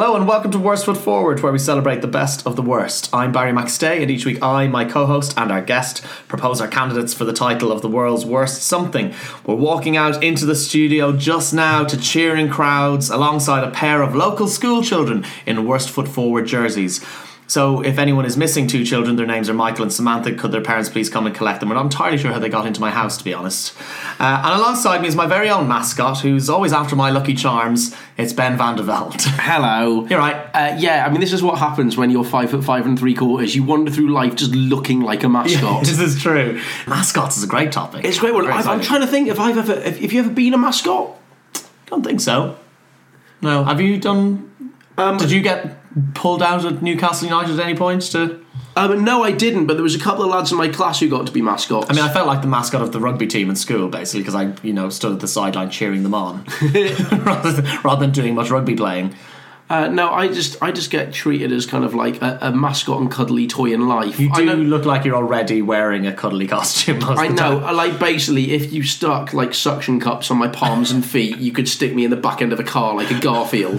Hello and welcome to Worst Foot Forward, where we celebrate the best of the worst. I'm Barry McStay, and each week I, my co-host and our guest propose our candidates for the title of the world's worst something. We're walking out into the studio just now to cheering crowds alongside a pair of local school children in Worst Foot Forward jerseys. So if anyone is missing two children, their names are Michael and Samantha. Could their parents please come and collect them? We're not entirely sure how they got into my house, to be honest. And alongside me is my very own mascot, who's always after my lucky charms. It's Ben van der Velde. Hello. You're right. Yeah, I mean, this is what happens when you're 5'5" and 3/4. You wander through life just looking like a mascot. Yeah, this is true. Mascots is a great topic. It's a great one. I'm trying to think if you ever been a mascot. Don't think so. No. Have you done? Did you get pulled out at Newcastle United at any point to? No, I didn't, but there was a couple of lads in my class who got to be mascots. I mean, I felt like the mascot of the rugby team in school, basically, because I, stood at the sideline cheering them on, rather than doing much rugby playing. No, I just get treated as kind of like a mascot and cuddly toy in life. You do look like you're already wearing a cuddly costume most of the time. I know, like basically if you stuck like suction cups on my palms and feet, you could stick me in the back end of a car like a Garfield.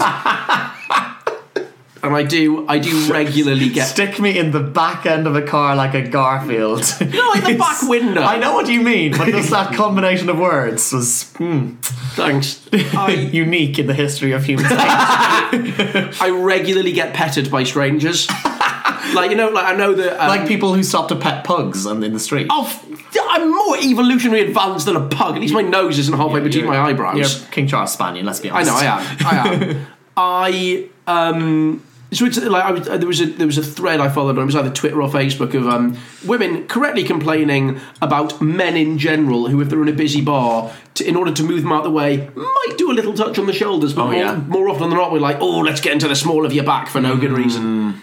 And I do regularly get... Stick me in the back end of a car like a Garfield. Like the back window. I know what you mean, but just that combination of words was... Thanks. Unique in the history of human speech. I regularly get petted by strangers. I know that... like people who stop to pet pugs in the street. Oh, I'm more evolutionary advanced than a pug. At least my nose isn't halfway between my eyebrows. You're King Charles Spaniel, let's be honest. I am. So it's like there was a thread I followed on, it was either Twitter or Facebook, of women correctly complaining about men in general who, if they're in a busy bar, in order to move them out of the way, might do a little touch on the shoulders, but more often than not we're like, oh, let's get into the small of your back for no good reason.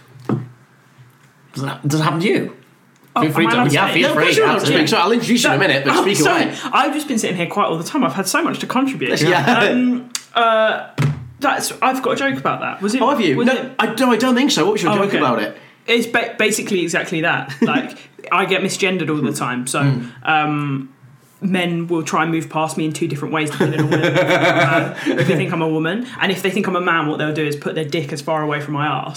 Does it happen to you? Feel free to speak. So I'll introduce you in a minute, but speak away. I've just been sitting here quite all the time. I've had so much to contribute. I've got a joke about that. Was it? Oh, have you? I don't think so. What was your joke about it? It's basically exactly that. Like, I get misgendered all the time. So, men will try and move past me in two different ways depending on whether if they think I'm a woman, and if they think I'm a man, what they'll do is put their dick as far away from my arse.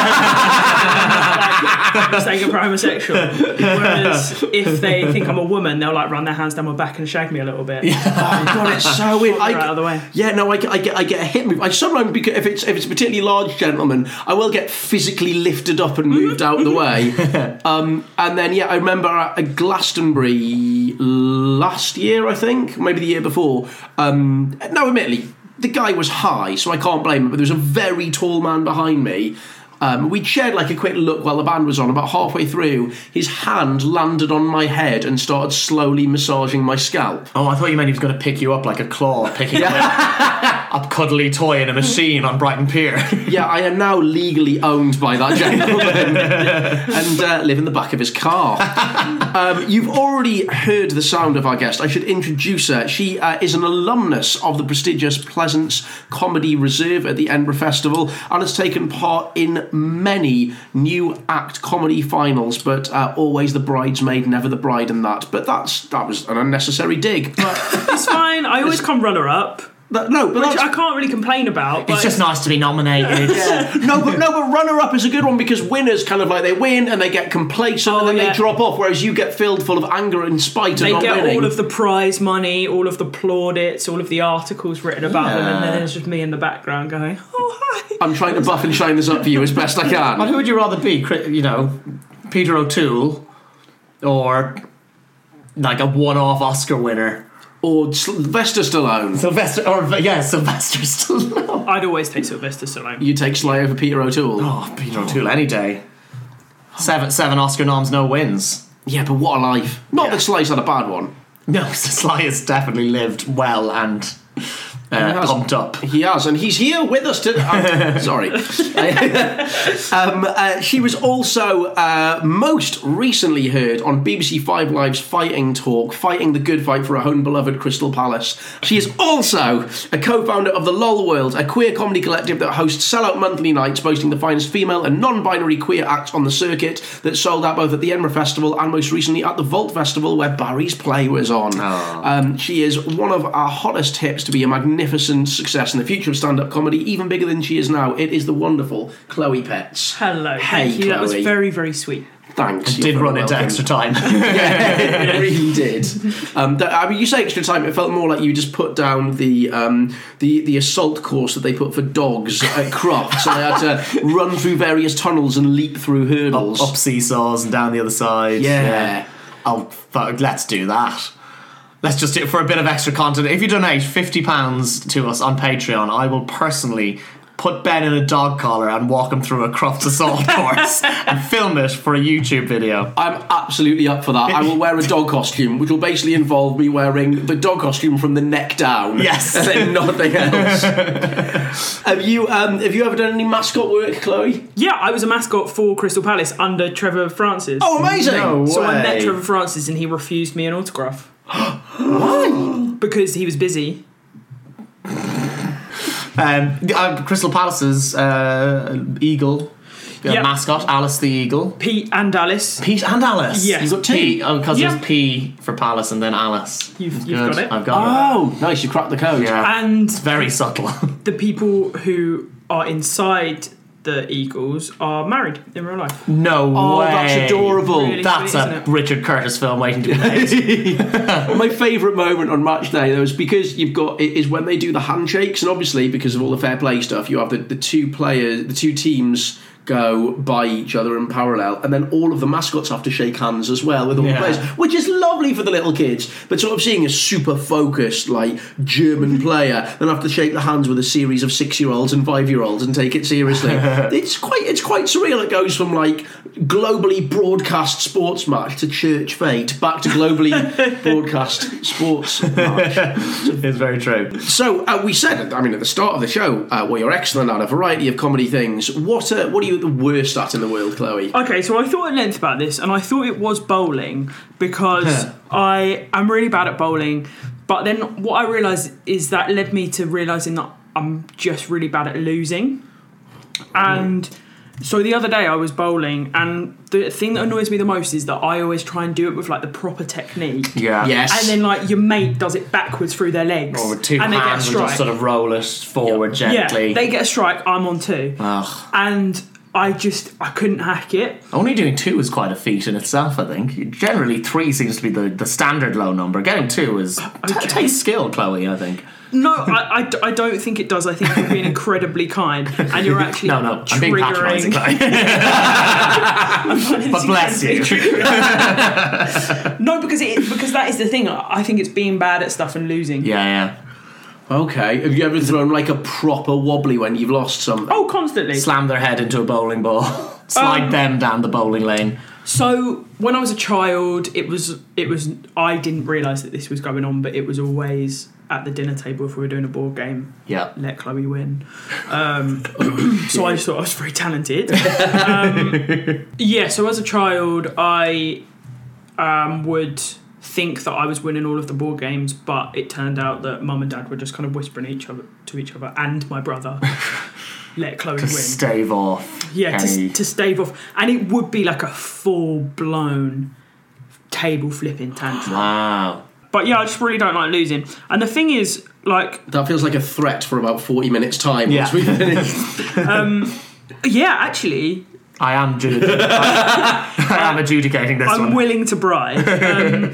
Saying I'm homosexual. Whereas if they think I'm a woman, they'll like run their hands down my back and shag me a little bit. Yeah. Oh God, it's so weird. Out of the way. Yeah, no, I get a hip move. I sometimes, because if it's a particularly large gentleman, I will get physically lifted up and moved out of the way. And then I remember at Glastonbury last year, I think, maybe the year before. No, admittedly, the guy was high, so I can't blame him. But there was a very tall man behind me. We'd shared like a quick look while the band was on. About halfway through, his hand landed on my head and started slowly massaging my scalp. Oh, I thought you meant he was going to pick you up like a claw, picking up a cuddly toy in a machine on Brighton Pier. Yeah, I am now legally owned by that gentleman and live in the back of his car. You've already heard the sound of our guest. I should introduce her. She is an alumnus of the prestigious Pleasance Comedy Reserve at the Edinburgh Festival and has taken part in many new act comedy finals, but always the bridesmaid, never the bride, and that. But that was an unnecessary dig. But it's fine. I always come runner-up. Which I can't really complain about. It's just nice to be nominated. Yeah. No, but runner-up is a good one because winners kind of like they win and they get complacent and then they drop off, whereas you get filled full of anger in spite of not winning. They get all of the prize money, all of the plaudits, all of the articles written about them, and then there's just me in the background going, "Oh hi." I'm trying to buff and shine this up for you as best I can. But who would you rather be? Peter O'Toole, or like a one-off Oscar winner? Or Sylvester Stallone. Sylvester Stallone. I'd always take Sylvester Stallone. You take Sly over Peter O'Toole? Oh, Peter O'Toole any day. Seven Oscar noms, no wins. Yeah, but what a life. Not that Sly's had a bad one. No, Sly has definitely lived well and pumped up. He has, and he's here with us today. Sorry. She was also most recently heard on BBC 5 Live's Fighting Talk, fighting the good fight for her own beloved Crystal Palace. She is also a co-founder of the LOL World, a queer comedy collective that hosts sellout monthly nights boasting the finest female and non-binary queer acts on the circuit that sold out both at the Edinburgh Festival and most recently at the Vault Festival where Barry's play was on. She is one of our hottest tips to be a magnificent magnificent success and the future of stand-up comedy, even bigger than she is now. It is the wonderful Chloe Petts. Hello, Hey, thank you. That was Chloe. very, very sweet. Thanks. Did run into extra time. Yeah, it really did. I mean, you say extra time. It felt more like you just put down the assault course that they put for dogs at Crofts, and they had to run through various tunnels and leap through hurdles, up seesaws and down the other side. Yeah. Oh, fuck, let's do that. Let's just do it for a bit of extra content. If you donate £50 to us on Patreon, I will personally put Ben in a dog collar and walk him through a Crofts assault course and film it for a YouTube video. I'm absolutely up for that. I will wear a dog costume, which will basically involve me wearing the dog costume from the neck down. Yes. And then nothing else. Have you ever done any mascot work, Chloe? Yeah, I was a mascot for Crystal Palace under Trevor Francis. Oh, amazing! No So I way. met Trevor Francis and he refused me an autograph. Why? Because he was busy. Crystal Palace's eagle Yep. mascot, Alice the Eagle. Pete and Alice. Pete and Alice. Yes. You've got P. Because Yeah. there's P for Palace and then Alice. You've Good. got it. I've got it. Oh, nice! You cracked the code. Yeah. And Very subtle. the people who are inside the Eagles are married in real life. No Oh, way. that's adorable. Really That's sweet, a isn't it? Richard Curtis film waiting to be made. Well, my favourite moment on match day though is because you've got is when they do the handshakes, and obviously because of all the fair play stuff, you have the two teams go by each other in parallel, and then all of the mascots have to shake hands as well with all the Yeah. players, which is lovely for the little kids. But sort of seeing a super focused like German player then have to shake the hands with a series of 6-year-olds and 5-year-olds and take it seriously, it's quite surreal. It goes from like globally broadcast sports match to church fete back to globally broadcast sports match. It's very true. So we said, I mean, at the start of the show, well, you're excellent at a variety of comedy things. What are you the worst at in the world, Chloe? Okay, so I thought at length about this, and I thought it was bowling because I am really bad at bowling. But then what I realised is that led me to realising that I'm just really bad at losing. And so the other day I was bowling, and the thing that annoys me the most is that I always try and do it with like the proper technique. Yeah. Yes. And then like your mate does it backwards through their legs. Or with two and they get a hands and strike. just sort of roll it forward gently. Yeah, they get a strike, I'm on 2. Ugh. And I couldn't hack it. Only doing 2 is quite a feat in itself, I think. Generally, 3 seems to be the standard low number. Getting 2 is takes skill, Chloe, I think. No, I don't think it does. I think you're being incredibly kind, and you're actually No, I'm being patronising, triggering. Chloe. But bless you. No, because that is the thing. I think it's being bad at stuff and losing. Yeah. Okay. Have you ever thrown like a proper wobbly when you've lost something? Oh, constantly. Slam their head into a bowling ball. Slide them down the bowling lane. So when I was a child, it was. I didn't realise that this was going on, but it was always at the dinner table if we were doing a board game. Yeah. Let Chloe win. So I just thought I was very talented. So as a child, I would think that I was winning all of the board games, but it turned out that Mum and Dad were just kind of whispering to each other and my brother, let Chloe To win. stave off. Yeah, any- to stave off. And it would be like a full-blown table flipping tantrum. Wow. But yeah, I just really don't like losing. And the thing is, like... That feels like a threat for about 40 minutes' time. Yeah. Once we finish. Yeah, actually, I am adjudicating this I'm one. willing to bribe.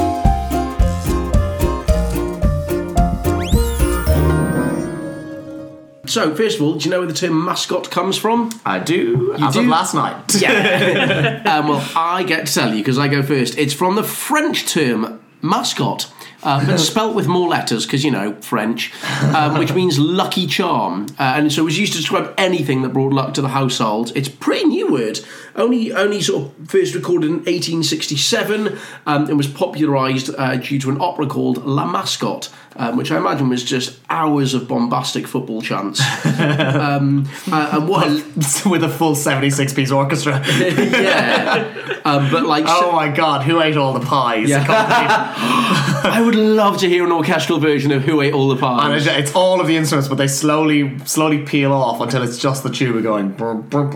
So, first of all, do you know where the term mascot comes from? I do, as do? of last night. Yeah. Well, I get to tell you because I go first. It's from the French term mascot, but spelt with more letters because, you know, French, which means lucky charm. And so it was used to describe anything that brought luck to the household. It's a pretty new word. Only sort of first recorded in 1867 and was popularised due to an opera called La Mascotte, which I imagine was just hours of bombastic football chants. And what... With a full 76-piece orchestra. yeah. But like... Oh my god, who ate all the pies? Yeah. I would love to hear an orchestral version of Who Ate All the Pies. And it's all of the instruments, but they slowly peel off until it's just the tuba going.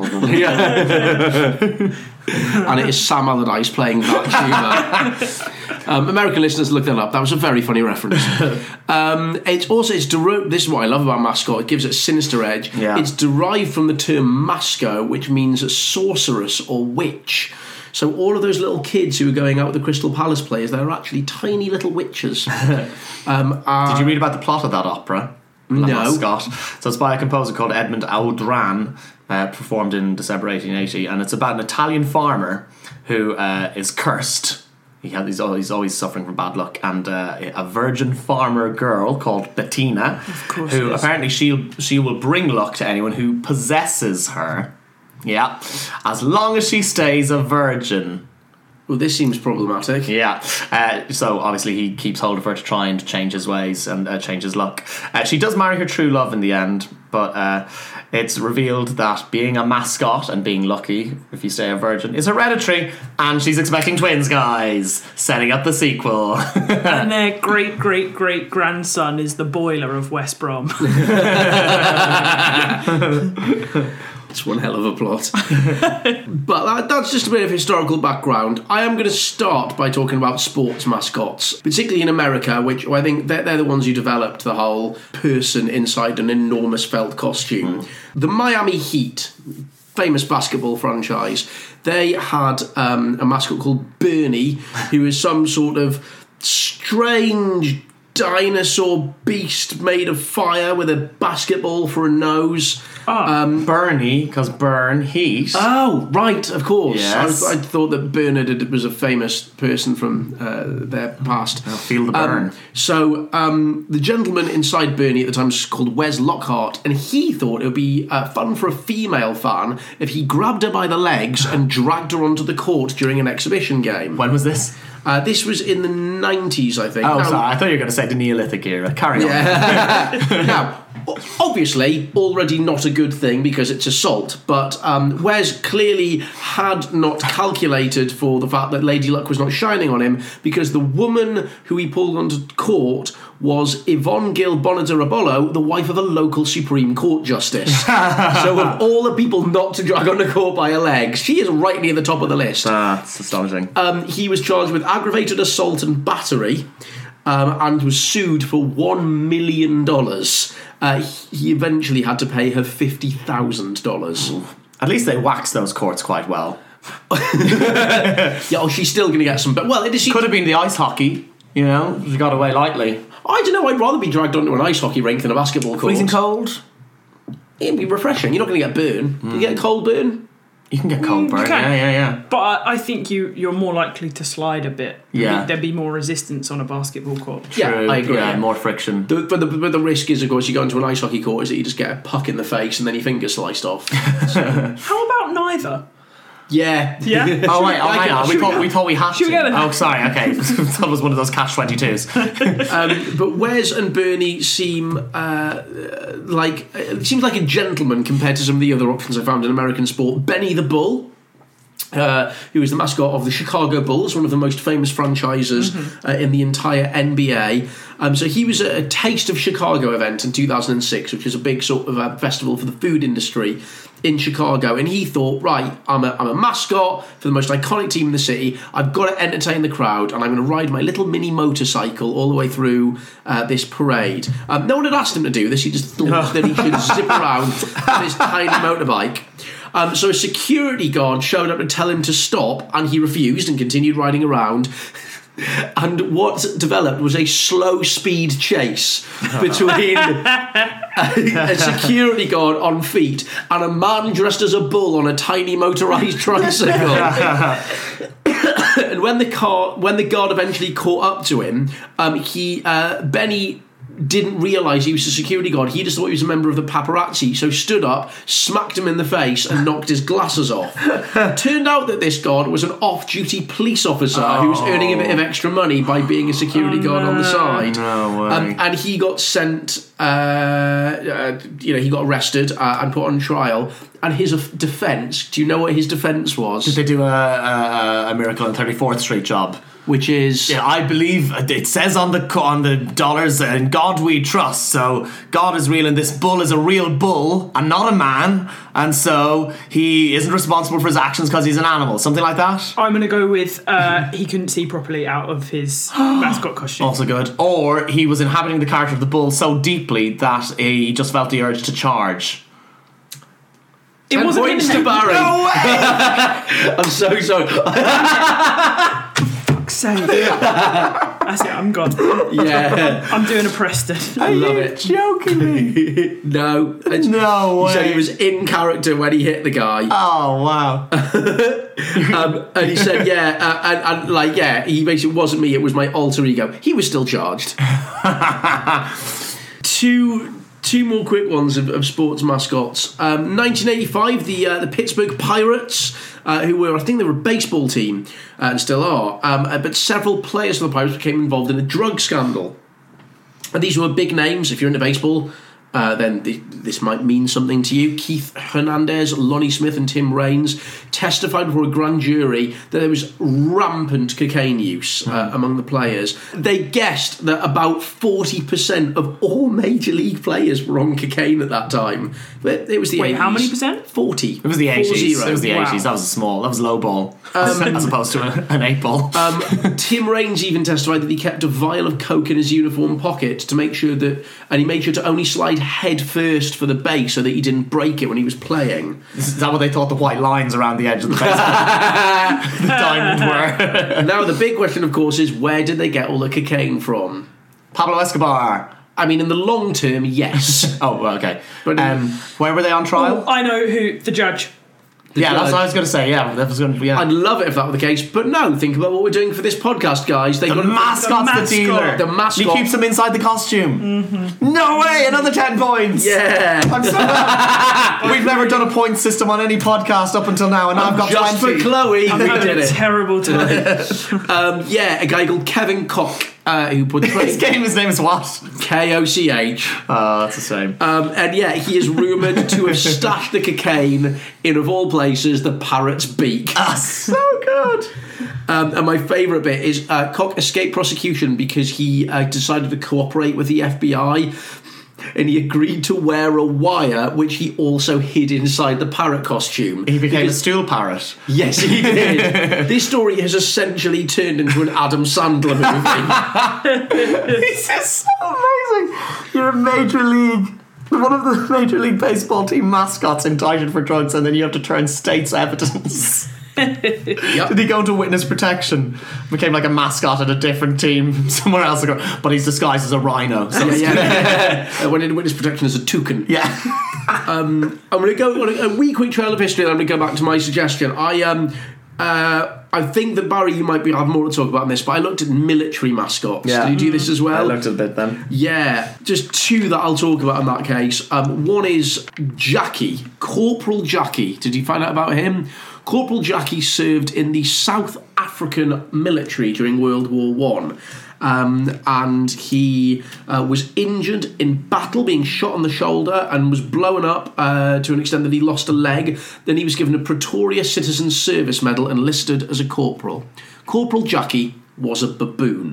And it is Sam Allardyce playing that tuba. American listeners, look that up. That was a very funny reference. This is what I love about mascot. It gives it a sinister edge. Yeah. It's derived from the term masco, which means a sorceress or witch. So all of those little kids who are going out with the Crystal Palace players, they're actually tiny little witches. Did you read about the plot of that opera? No. Mascot. So it's by a composer called Edmond Audran, performed in December 1880, and it's about an Italian farmer who is cursed. He's always suffering from bad luck, and a virgin farmer girl called Bettina, who apparently she will bring luck to anyone who possesses her. Yeah, as long as she stays a virgin. Well, this seems problematic. Yeah. So obviously he keeps hold of her to try and change his ways and change his luck. She does marry her true love in the end, but it's revealed that being a mascot and being lucky, if you stay a virgin, is hereditary, and she's expecting twins, guys. Setting up the sequel. And their great-great-great-grandson is the boiler of West Brom. It's one hell of a plot. But that's just a bit of historical background. I am going to start by talking about sports mascots, particularly in America, which I think they're the ones who developed the whole person inside an enormous felt costume. The Miami Heat, famous basketball franchise, they had a mascot called Bernie, who is some sort of strange dinosaur beast made of fire with a basketball for a nose. Bernie, because burn, heat. Oh, right, of course. Yes. I thought that Bernard was a famous person from their past. I'll feel the burn. So the gentleman inside Bernie at the time was called Wes Lockhart, and he thought it would be fun for a female fan if he grabbed her by the legs and dragged her onto the court during an exhibition game. When was this? This was in the 90s, I think. Oh, sorry. I thought you were going to say the Neolithic era. Carry on. Now, obviously, already not a good thing because it's assault, but Wes clearly had not calculated for the fact that Lady Luck was not shining on him, because the woman who he pulled onto court was Yvonne Gill Bonadirabolo, the wife of a local Supreme Court justice. So of all the people not to drag onto court by her legs, she is right near the top of the list. That's astonishing. He was charged with aggravated assault and battery, and was sued for $1 million. He eventually had to pay her $50,000. At least they waxed those courts quite well. She's still going to get some. But well, Could have been the ice hockey. You know, she got away lightly. I don't know. I'd rather be dragged onto an ice hockey rink than a basketball court. Freezing cold. It'd be refreshing. You're not going to get burn. You get a cold burn. You can get cold burn. Yeah. But I think you're more likely to slide a bit. Yeah. There'd be more resistance on a basketball court. True, I agree. Yeah, more friction. But the risk is, of course, you go into an ice hockey court is that you just get a puck in the face and then your finger sliced off. How about neither? Yeah. Oh wait, hang on. We thought we had to. Oh, sorry. Okay, that was one of those catch-22s. But Wes and Bernie seem it seems like a gentleman compared to some of the other options I found in American sport. Benny the Bull, who is the mascot of the Chicago Bulls, one of the most famous franchises in the entire NBA. So he was at a Taste of Chicago event in 2006, which is a big sort of festival for the food industry in Chicago, and he thought, right, I'm a mascot for the most iconic team in the city. I've got to entertain the crowd, and I'm going to ride my little mini motorcycle all the way through this parade. No one had asked him to do this. He just thought that he should zip around on his tiny motorbike. So a security guard showed up to tell him to stop, and he refused and continued riding around. And what developed was a slow speed chase between a security guard on feet and a man dressed as a bull on a tiny motorised tricycle. And when the guard eventually caught up to him, Benny didn't realise he was a security guard. He just thought he was a member of the paparazzi, so stood up, smacked him in the face and knocked his glasses off. Turned out that this guard was an off-duty police officer who was earning a bit of extra money by being a security guard on the side. No way. And he got sent, he got arrested and put on trial. And his defence, do you know what his defence was? Did they do a Miracle on 34th Street job? Which is... Yeah, I believe it says on the dollars, in God we trust. So God is real and this bull is a real bull and not a man. And so he isn't responsible for his actions because he's an animal. Something like that. I'm going to go with he couldn't see properly out of his mascot costume. Also good. Or he was inhabiting the character of the bull so deeply that he just felt the urge to charge. It wasn't points him. to Barry. No way! I'm so sorry. Sake. That's it, I'm gone. Yeah. I'm doing a Preston. I love it. Joking me? No. No way. He said he was in character when he hit the guy. Oh, wow. And he said, he basically wasn't me, it was my alter ego. He was still charged. Two more quick ones of sports mascots. 1985, the Pittsburgh Pirates, who were, I think they were a baseball team, and still are, but several players from the Pirates became involved in a drug scandal. And these were big names. If you're into baseball, then this might mean something to you. Keith Hernandez, Lonnie Smith and Tim Raines testified before a grand jury that there was rampant cocaine use among the players. They guessed that about 40% of all major league players were on cocaine at that time. But it was the 80s. Wait, how many percent? 40. It was the 80s. 40. It was the 80s. Wow. That was low ball. As opposed to an 8 ball. Tim Raines even testified that he kept a vial of coke in his uniform pocket to make sure that, and he made sure to only slide head first for the base so that he didn't break it when he was playing. Is that what they thought the white lines around the edge of the baseball the diamond were? And now the big question, of course, is where did they get all the cocaine from? Pablo Escobar. I mean, in the long term, yes. Oh, well, okay. But where were they on trial? I know who, the judge. Yeah, that's what I was going to say. Yeah, that was going to. Yeah. I'd love it if that were the case, but no. Think about what we're doing for this podcast, guys. They The got mascot's the dealer. The mascot. He keeps them inside the costume. Mm-hmm. No way! Another 10 points. Yeah. I'm so glad. We've never done a point system on any podcast up until now, and I've got just 20. for Chloe. I'm we having did a it. terrible time. A guy called Kevin Koch, who portrayed His name is what? Koch. Oh, that's the same. And yeah, he is rumoured to have stashed the cocaine in, of all places, the parrot's beak. So good. And my favourite bit is Koch escaped prosecution because he decided to cooperate with the FBI, and he agreed to wear a wire which he also hid inside the parrot costume. He became a stool parrot. Yes, he did. This story has essentially turned into an Adam Sandler movie. This is so amazing. You're a major league. One of the Major League Baseball team mascots indicted for drugs, and then you have to turn state's evidence. Yep. Did he go into witness protection? Became like a mascot at a different team somewhere else, but he's disguised as a rhino. So Went into witness protection as a toucan. yeah. I'm going to go on a wee quick trail of history, and I'm going to go back to my suggestion. I think that, Barry, you might have more to talk about on this, but I looked at military mascots. Yeah. Did you do this as well? I looked at a bit then. Yeah, just two that I'll talk about in that case. One is Jackie, Corporal Jackie. Did you find out about him? Corporal Jackie served in the South African military during World War One. And he was injured in battle, being shot on the shoulder, and was blown up to an extent that he lost a leg. Then he was given a Pretoria Citizen Service Medal and listed as a corporal. Corporal Jackie was a baboon.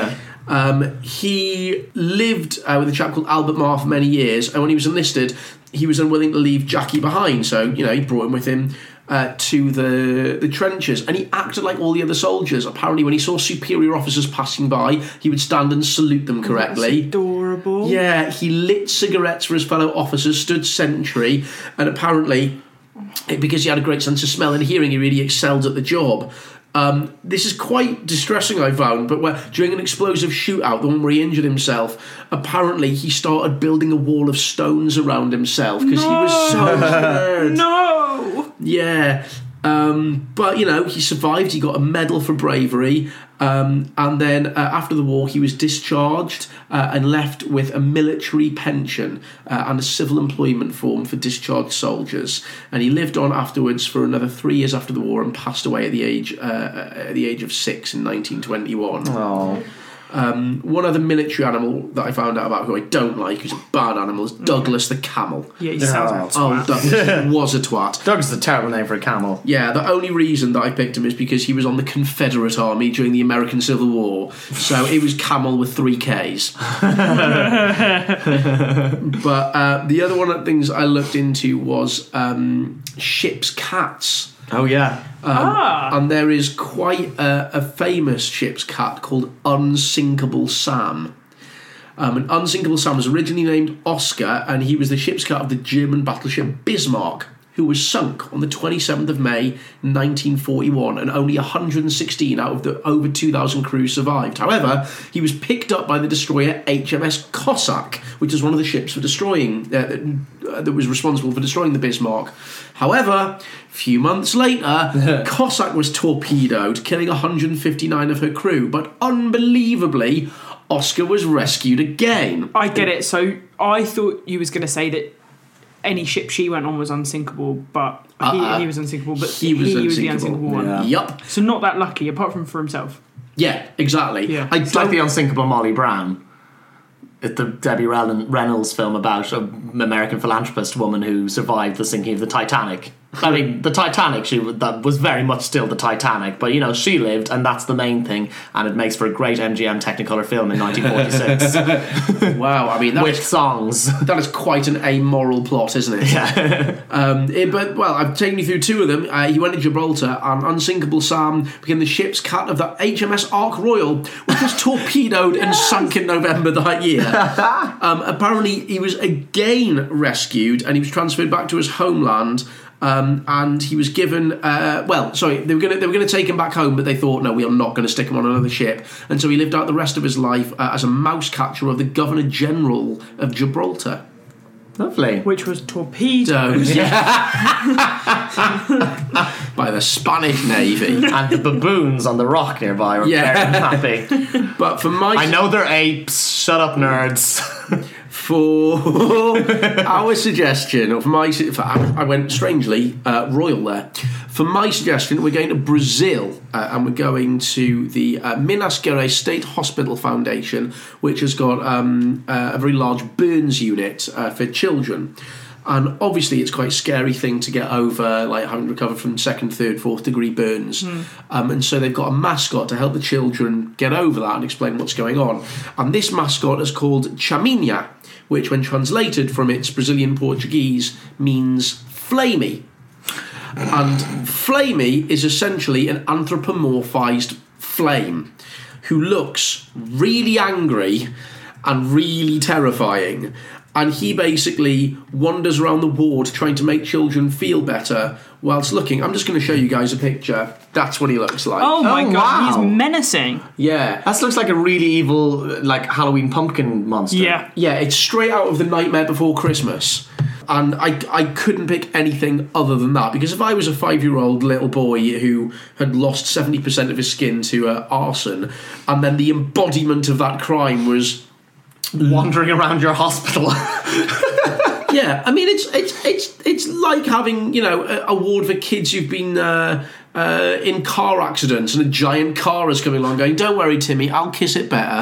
He lived with a chap called Albert Marr for many years, and when he was enlisted, he was unwilling to leave Jackie behind, so he brought him with him to the trenches, and he acted like all the other soldiers. Apparently, when he saw superior officers passing by, he would stand and salute them correctly. That's adorable. Yeah, he lit cigarettes for his fellow officers, stood sentry, and apparently, because he had a great sense of smell and hearing, he really excelled at the job. This is quite distressing, I found, but during an explosive shootout, the one where he injured himself, apparently he started building a wall of stones around himself because he was so scared. No! Yeah. But, he survived. He got a medal for bravery. And then after the war, he was discharged and left with a military pension and a civil employment form for discharged soldiers. And he lived on afterwards for another 3 years after the war and passed away at the age of 6 in 1921. Oh. One other military animal that I found out about who I don't like, who's a bad animal, is Douglas the camel. Yeah, he sounds like a twat. Douglas was a twat. Doug's a terrible name for a camel. Yeah, the only reason that I picked him is because he was on the Confederate Army during the American Civil War, so it was camel with 3 Ks. But the other one of the things I looked into was ship's cats. Oh, yeah. And there is quite a famous ship's cat called Unsinkable Sam. And Unsinkable Sam was originally named Oscar, and he was the ship's cat of the German battleship Bismarck, who was sunk on the 27th of May 1941, and only 116 out of the over 2,000 crew survived. However, he was picked up by the destroyer HMS Cossack, which is one of the ships for destroying that was responsible for destroying the Bismarck. However, a few months later, Cossack was torpedoed, killing 159 of her crew, but unbelievably, Oscar was rescued again. I get it. So I thought you was going to say that any ship she went on was unsinkable, but he was unsinkable, but he was the unsinkable one. Yeah. Yep. So not that lucky, apart from for himself. Yeah, exactly. Yeah. It's like the unsinkable Molly Brown. It's the Debbie Reynolds film about an American philanthropist woman who survived the sinking of the Titanic. I mean, the Titanic, that was very much still the Titanic, but, she lived, and that's the main thing, and it makes for a great MGM Technicolor film in 1946. Wow, I mean, with songs. That is quite an amoral plot, isn't it? Yeah. I've taken you through 2 of them. He went to Gibraltar, and Unsinkable Sam became the ship's cat of the HMS Ark Royal, which was torpedoed and sunk in November that year. Apparently, he was again rescued, and he was transferred back to his homeland. And he was given. They were going to take him back home, but they thought, no, we are not going to stick him on another ship. And so he lived out the rest of his life as a mouse catcher of the Governor General of Gibraltar. Lovely. Which was torpedoed. By the Spanish Navy. And the baboons on the rock nearby were very happy. But for my... I know they're apes. Shut up, nerds. For our suggestion, I went strangely royal there. For my suggestion, we're going to Brazil, and we're going to the Minas Gerais State Hospital Foundation, which has got a very large burns unit for children. And obviously, it's quite a scary thing to get over, like having recovered from 2nd, 3rd, 4th degree burns. And so they've got a mascot to help the children get over that and explain what's going on. And this mascot is called Chaminha, which, when translated from its Brazilian Portuguese, means flamey. And flamey is essentially an anthropomorphized flame who looks really angry and really terrifying. And he basically wanders around the ward trying to make children feel better whilst looking. I'm just going to show you guys a picture. That's what he looks like. Oh my god, wow. He's menacing. Yeah. That looks like a really evil, like, Halloween pumpkin monster. Yeah. Yeah, it's straight out of The Nightmare Before Christmas. And I couldn't pick anything other than that, because if I was a 5-year-old little boy who had lost 70% of his skin to arson, and then the embodiment of that crime was wandering around your hospital. Yeah, I mean it's like having, a ward for kids who've been in car accidents, and a giant car is coming along going, "Don't worry, Timmy, I'll kiss it better."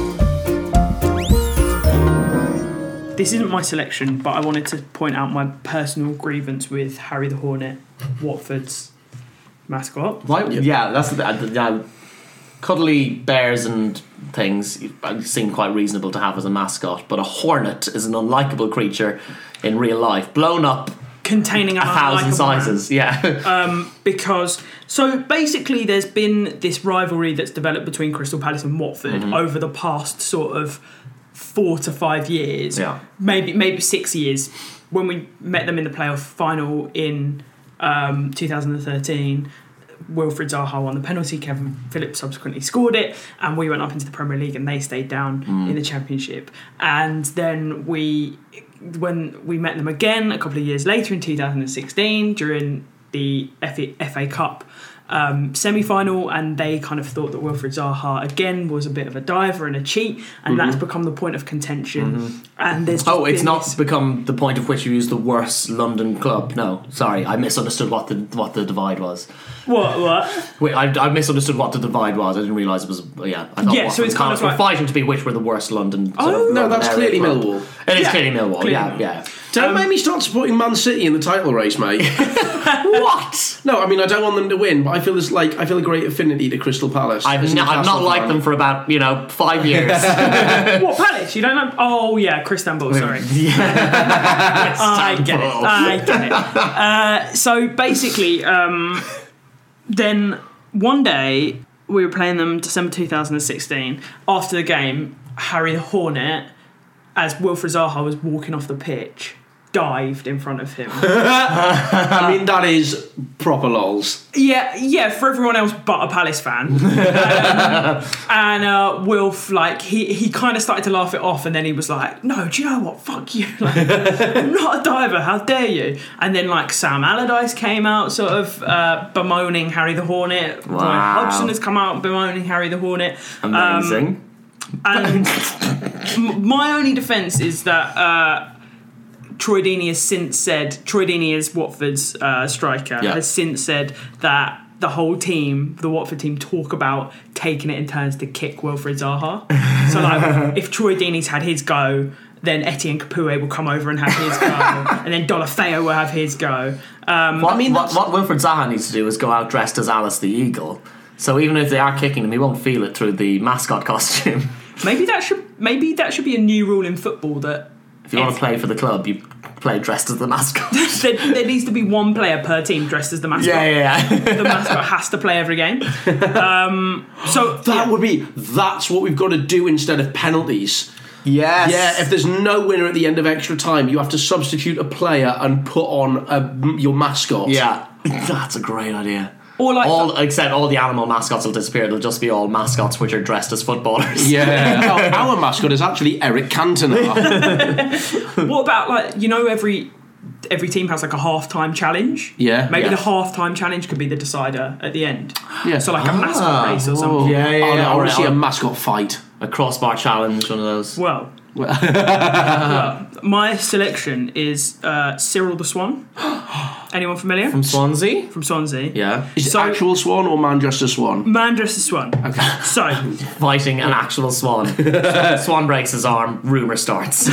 This isn't my selection, but I wanted to point out my personal grievance with Harry the Hornet, Watford's mascot. Why? Yeah, that's the cuddly bears and things seem quite reasonable to have as a mascot, but a hornet is an unlikable creature in real life, blown up, containing 1,000 sizes. Man. Yeah. Because so basically, there's been this rivalry that's developed between Crystal Palace and Watford over the past sort of 4 to 5 years, maybe 6 years. When we met them in the playoff final in 2013, Wilfred Zaha won the penalty, Kevin Phillips subsequently scored it, and we went up into the Premier League and they stayed down in the Championship. And then when we met them again a couple of years later in 2016 during the FA Cup, semi-final, and they kind of thought that Wilfried Zaha again was a bit of a diver and a cheat, and that's become the point of contention. And there's it's not become the point of which you use the worst London club. No, sorry, I misunderstood what the divide was. What? Wait, I misunderstood what the divide was. I didn't realise it was. Yeah, I thought so it's kind of we're like fighting to be which were the worst London. No, that's clearly Millwall. It is clearly Millwall. Yeah. Don't make me start supporting Man City in the title race, mate. What? No, I mean I don't want them to win, but I feel a great affinity to Crystal Palace. I've not liked them for about 5 years. What, Palace? You don't know? Oh yeah, Istanbul. Sorry. I get it. So basically, then one day we were playing them December 2016. After the game, Harry the Hornet, as Wilfried Zaha was walking off the pitch, dived in front of him. I mean, that is proper lols. Yeah, for everyone else but a Palace fan. And Wilf, he kind of started to laugh it off, and then he was like, no, do you know what? Fuck you. I'm not a diver, how dare you? And then, Sam Allardyce came out sort of bemoaning Harry the Hornet. Wow. Ryan Hodgson has come out bemoaning Harry the Hornet. Amazing. And my only defence is that Troy Deeney has since said, Troy Deeney is Watford's striker, has since said that the whole team, the Watford team, talk about taking it in turns to kick Wilfried Zaha. So if Troy Deeney's had his go, then Etienne Capoue will come over and have his go, and then Dolofeo will have his go. What Wilfried Zaha needs to do is go out dressed as Alice the Eagle. So even if they are kicking him, he won't feel it through the mascot costume. Maybe that should be a new rule in football that if you want to play for the club, you play dressed as the mascot. there needs to be one player per team dressed as the mascot. Yeah. The mascot has to play every game. That's what we've got to do instead of penalties. Yes. Yeah, if there's no winner at the end of extra time, you have to substitute a player and put on your mascot. Yeah, that's a great idea. Or except all the animal mascots will disappear. It'll just be all mascots which are dressed as footballers. Yeah. Our mascot is actually Eric Cantona. What about every team has a half-time challenge? Yeah. Maybe the half-time challenge could be the decider at the end. Yeah. So a mascot race or something. Yeah. I want to see a mascot fight. A crossbar challenge, one of those. Well, my selection is Cyril the Swan. Anyone familiar? From Swansea? From Swansea. Yeah. Is it actual swan or Manchester Swan? Manchester Swan. Okay. So, fighting an actual swan. Swan breaks his arm, rumour starts.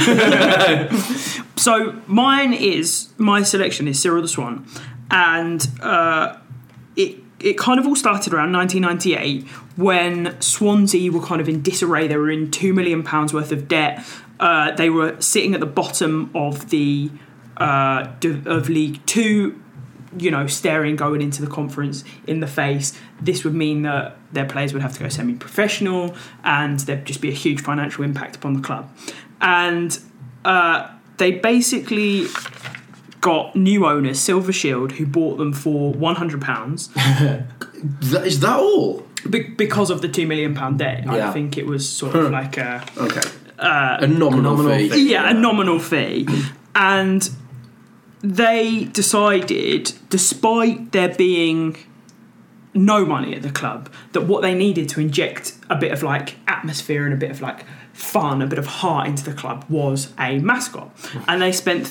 So my selection is Cyril the Swan, and it kind of all started around 1998 when Swansea were kind of in disarray. They were in £2 million worth of debt. They were sitting at the bottom of the of League Two, staring going into the conference in the face. This would mean that their players would have to go semi-professional, and there'd just be a huge financial impact upon the club. And they basically got new owners, Silver Shield, who bought them for £100. Is that all? Because of the £2 million debt. Yeah. I think it was sort of like a nominal fee. Yeah, a nominal fee. And they decided, despite there being no money at the club, that what they needed to inject a bit of atmosphere and a bit of fun, a bit of heart into the club was a mascot. And they spent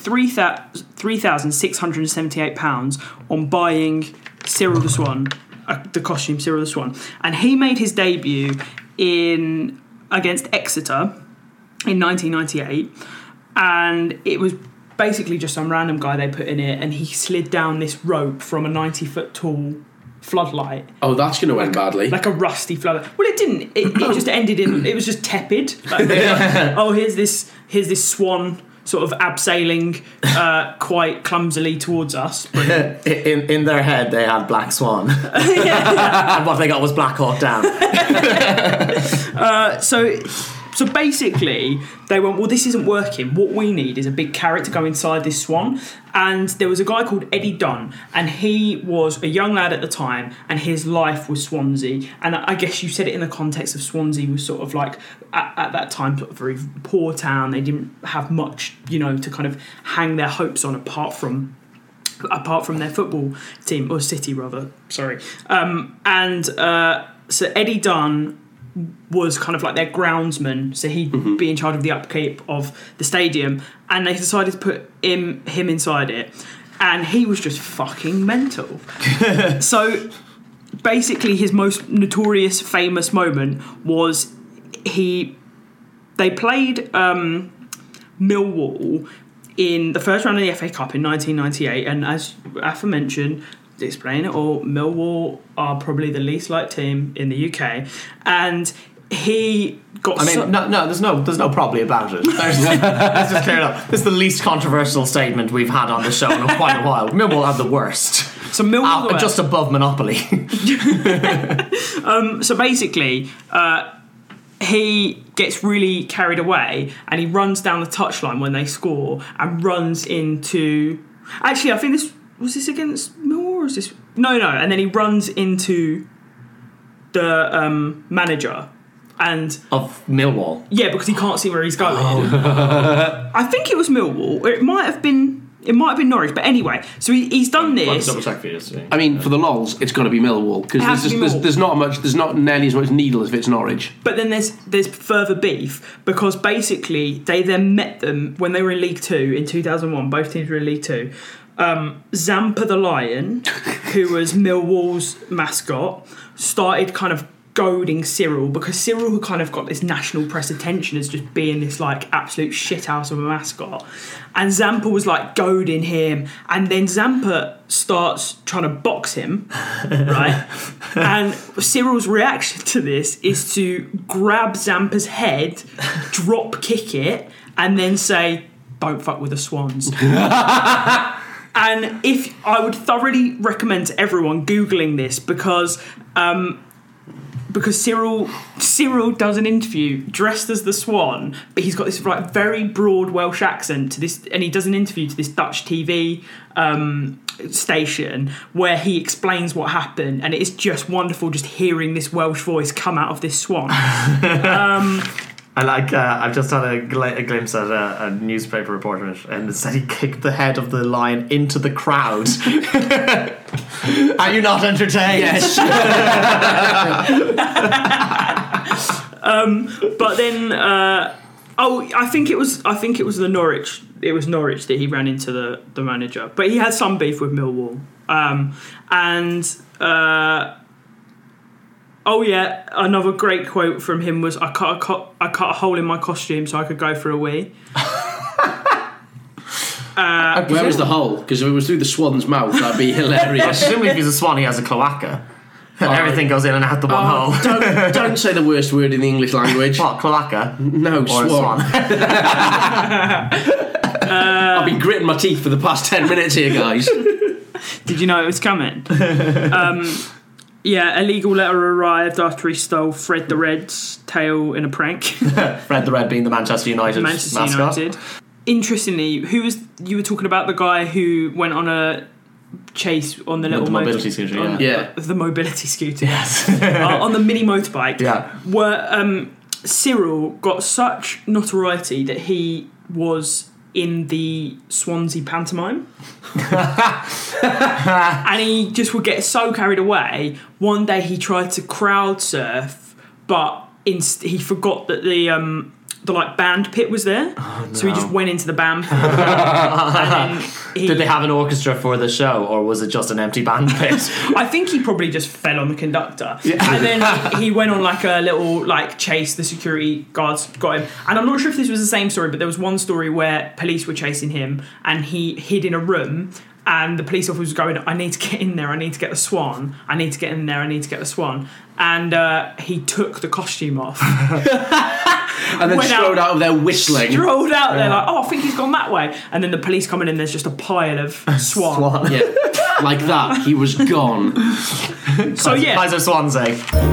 £3,678 on buying Cyril the Swan, the costume Cyril the Swan. And he made his debut against Exeter in 1998, and it was basically just some random guy they put in it, and he slid down this rope from a 90-foot tall floodlight. Oh, that's going to end badly. Like a rusty floodlight. Well, it didn't. It just ended in. It was just tepid. Here's this swan sort of abseiling quite clumsily towards us. In their head, they had Black Swan. And what they got was Black Hawk Down. So basically, they went, well, this isn't working. What we need is a big carrot to go inside this swan. And there was a guy called Eddie Dunn, and he was a young lad at the time, and his life was Swansea. And I guess you said it in the context of Swansea was sort of at that time, sort of a very poor town. They didn't have much, to kind of hang their hopes on apart from apart from their football team, or City rather, sorry. So Eddie Dunn was kind of like their groundsman, so he'd be in charge of the upkeep of the stadium, and they decided to put him inside it, and he was just fucking mental. So basically his most notorious famous moment was they played Millwall in the first round of the FA Cup in 1998, and as aforementioned, to explain it all, Millwall are probably the least liked team in the UK, and he got. There's no probably about it. Let's just clear it up. This is the least controversial statement we've had on the show in quite a while. Millwall are the worst. So Millwall just above Monopoly. So basically, he gets really carried away and he runs down the touchline when they score and runs into. Actually, I think this against Millwall, or is this? No. And then he runs into the manager of Millwall. Yeah, because he can't see where he's going. I think it was Millwall. It might have been Norwich, but anyway. So he's done this. Double check for you. I mean, for the lols, it's got to be Millwall because there's not nearly as much needle as if it's Norwich. But then there's further beef because basically they then met them when they were in League Two in 2001. Both teams were in League Two. Zampa the Lion, who was Millwall's mascot, started kind of goading Cyril because Cyril had kind of got this national press attention as just being this like absolute shithouse of a mascot, and Zampa was like goading him, and then Zampa starts trying to box him, right? And Cyril's reaction to this is to grab Zampa's head, drop kick it, and then say, "Don't fuck with the Swans." And if I would thoroughly recommend to everyone Googling this because Cyril does an interview dressed as the Swan, but he's got this like very broad Welsh accent to this, and he does an interview to this Dutch TV station where he explains what happened, and it is just wonderful just hearing this Welsh voice come out of this Swan. I've just had a glimpse at a newspaper reporter, and it said he kicked the head of the lion into the crowd. Are you not entertained? Yes. But then, I think it was the Norwich. It was Norwich that he ran into the manager, but he had some beef with Millwall, Oh yeah, another great quote from him was, I cut a hole in my costume so I could go for a wee. Where was the hole? Because if it was through the Swan's mouth, that'd be hilarious. Presumably if he's a swan, he has a cloaca. Everything goes in and out the one hole. Don't say the worst word in the English language. What, cloaca? No, or swan. I've been gritting my teeth for the past 10 minutes here, guys. Did you know it was coming? Yeah, a legal letter arrived after he stole Fred the Red's tail in a prank. Fred the Red being the Manchester United mascot. United. Interestingly, you were talking about the guy who went on a chase on the little mobility scooter, yeah. The mobility scooter. Yes. On the mini motorbike. Yeah. Where Cyril got such notoriety that he was in the Swansea pantomime. And he just would get so carried away. One day he tried to crowd surf, but he forgot that the like band pit was there. Oh, no. So he just went into the band pit. And then did they have an orchestra for the show, or was it just an empty band pit? I think he probably just fell on the conductor. Yeah. And then he went on like a little like chase. The security guards got him. And I'm not sure if this was the same story, but there was one story where police were chasing him and he hid in a room. And the police officer was going, I need to get in there, I need to get the Swan, I need to get in there, I need to get the Swan. And he took the costume off. And then strolled out of there whistling. Strolled out there like, I think he's gone that way. And then the police come in and there's just a pile of Swan. Yeah, like that, he was gone. So yeah. Kaiser Swansea.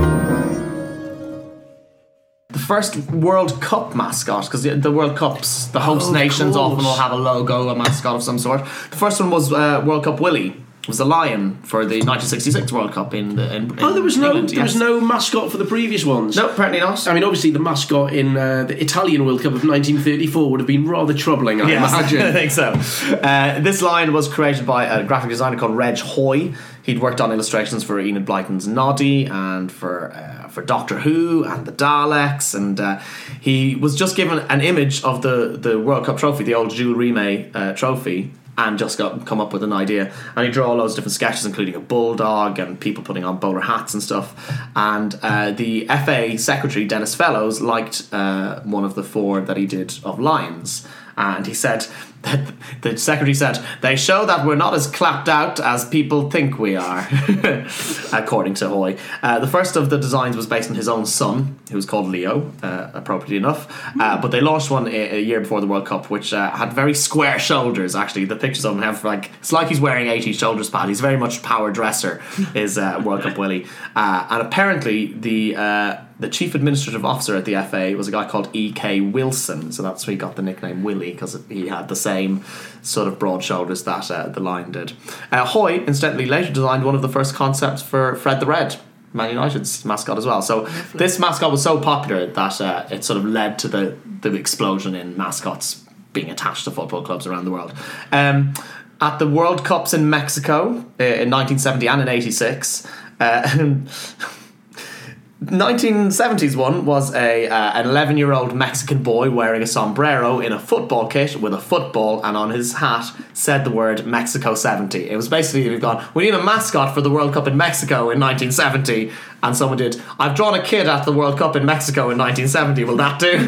The first World Cup mascot, because the World Cups, the host nations often will have a logo, a mascot of some sort. The first one was World Cup Willie, was a lion for the 1966 World Cup in there was England, there was no mascot for the previous ones. No, apparently not. I mean, obviously, the mascot in the Italian World Cup of 1934 would have been rather troubling, I imagine. I think so. This lion was created by a graphic designer called Reg Hoy. He'd worked on illustrations for Enid Blyton's Noddy and for Doctor Who and the Daleks, and he was just given an image of the World Cup trophy, the old Jules Rimet trophy, and just come up with an idea. And he drew all those different sketches, including a bulldog and people putting on bowler hats and stuff. And the FA secretary, Dennis Fellows, liked one of the 4 that he did of lions. And he said, the secretary said, they show that we're not as clapped out as people think we are, according to Hoy. The first of the designs was based on his own son, who was called Leo, appropriately enough. But they launched one a year before the World Cup, which had very square shoulders, actually. The pictures of him have, it's like he's wearing 80 shoulders pad. He's very much power dresser, is World Cup Willie. And apparently the chief administrative officer at the FA was a guy called E.K. Wilson, so that's where he got the nickname Willie, because he had the same sort of broad shoulders that the lion did. Hoy, incidentally, later designed one of the first concepts for Fred the Red, Man United's mascot as well. So this mascot was so popular that it sort of led to the explosion in mascots being attached to football clubs around the world. At the World Cups in Mexico in 1970 and in 86... 1970s one was an 11-year-old Mexican boy wearing a sombrero in a football kit with a football, and on his hat said the word Mexico 70. It was basically, we need a mascot for the World Cup in Mexico in 1970, and someone did, I've drawn a kid at the World Cup in Mexico in 1970, will that do?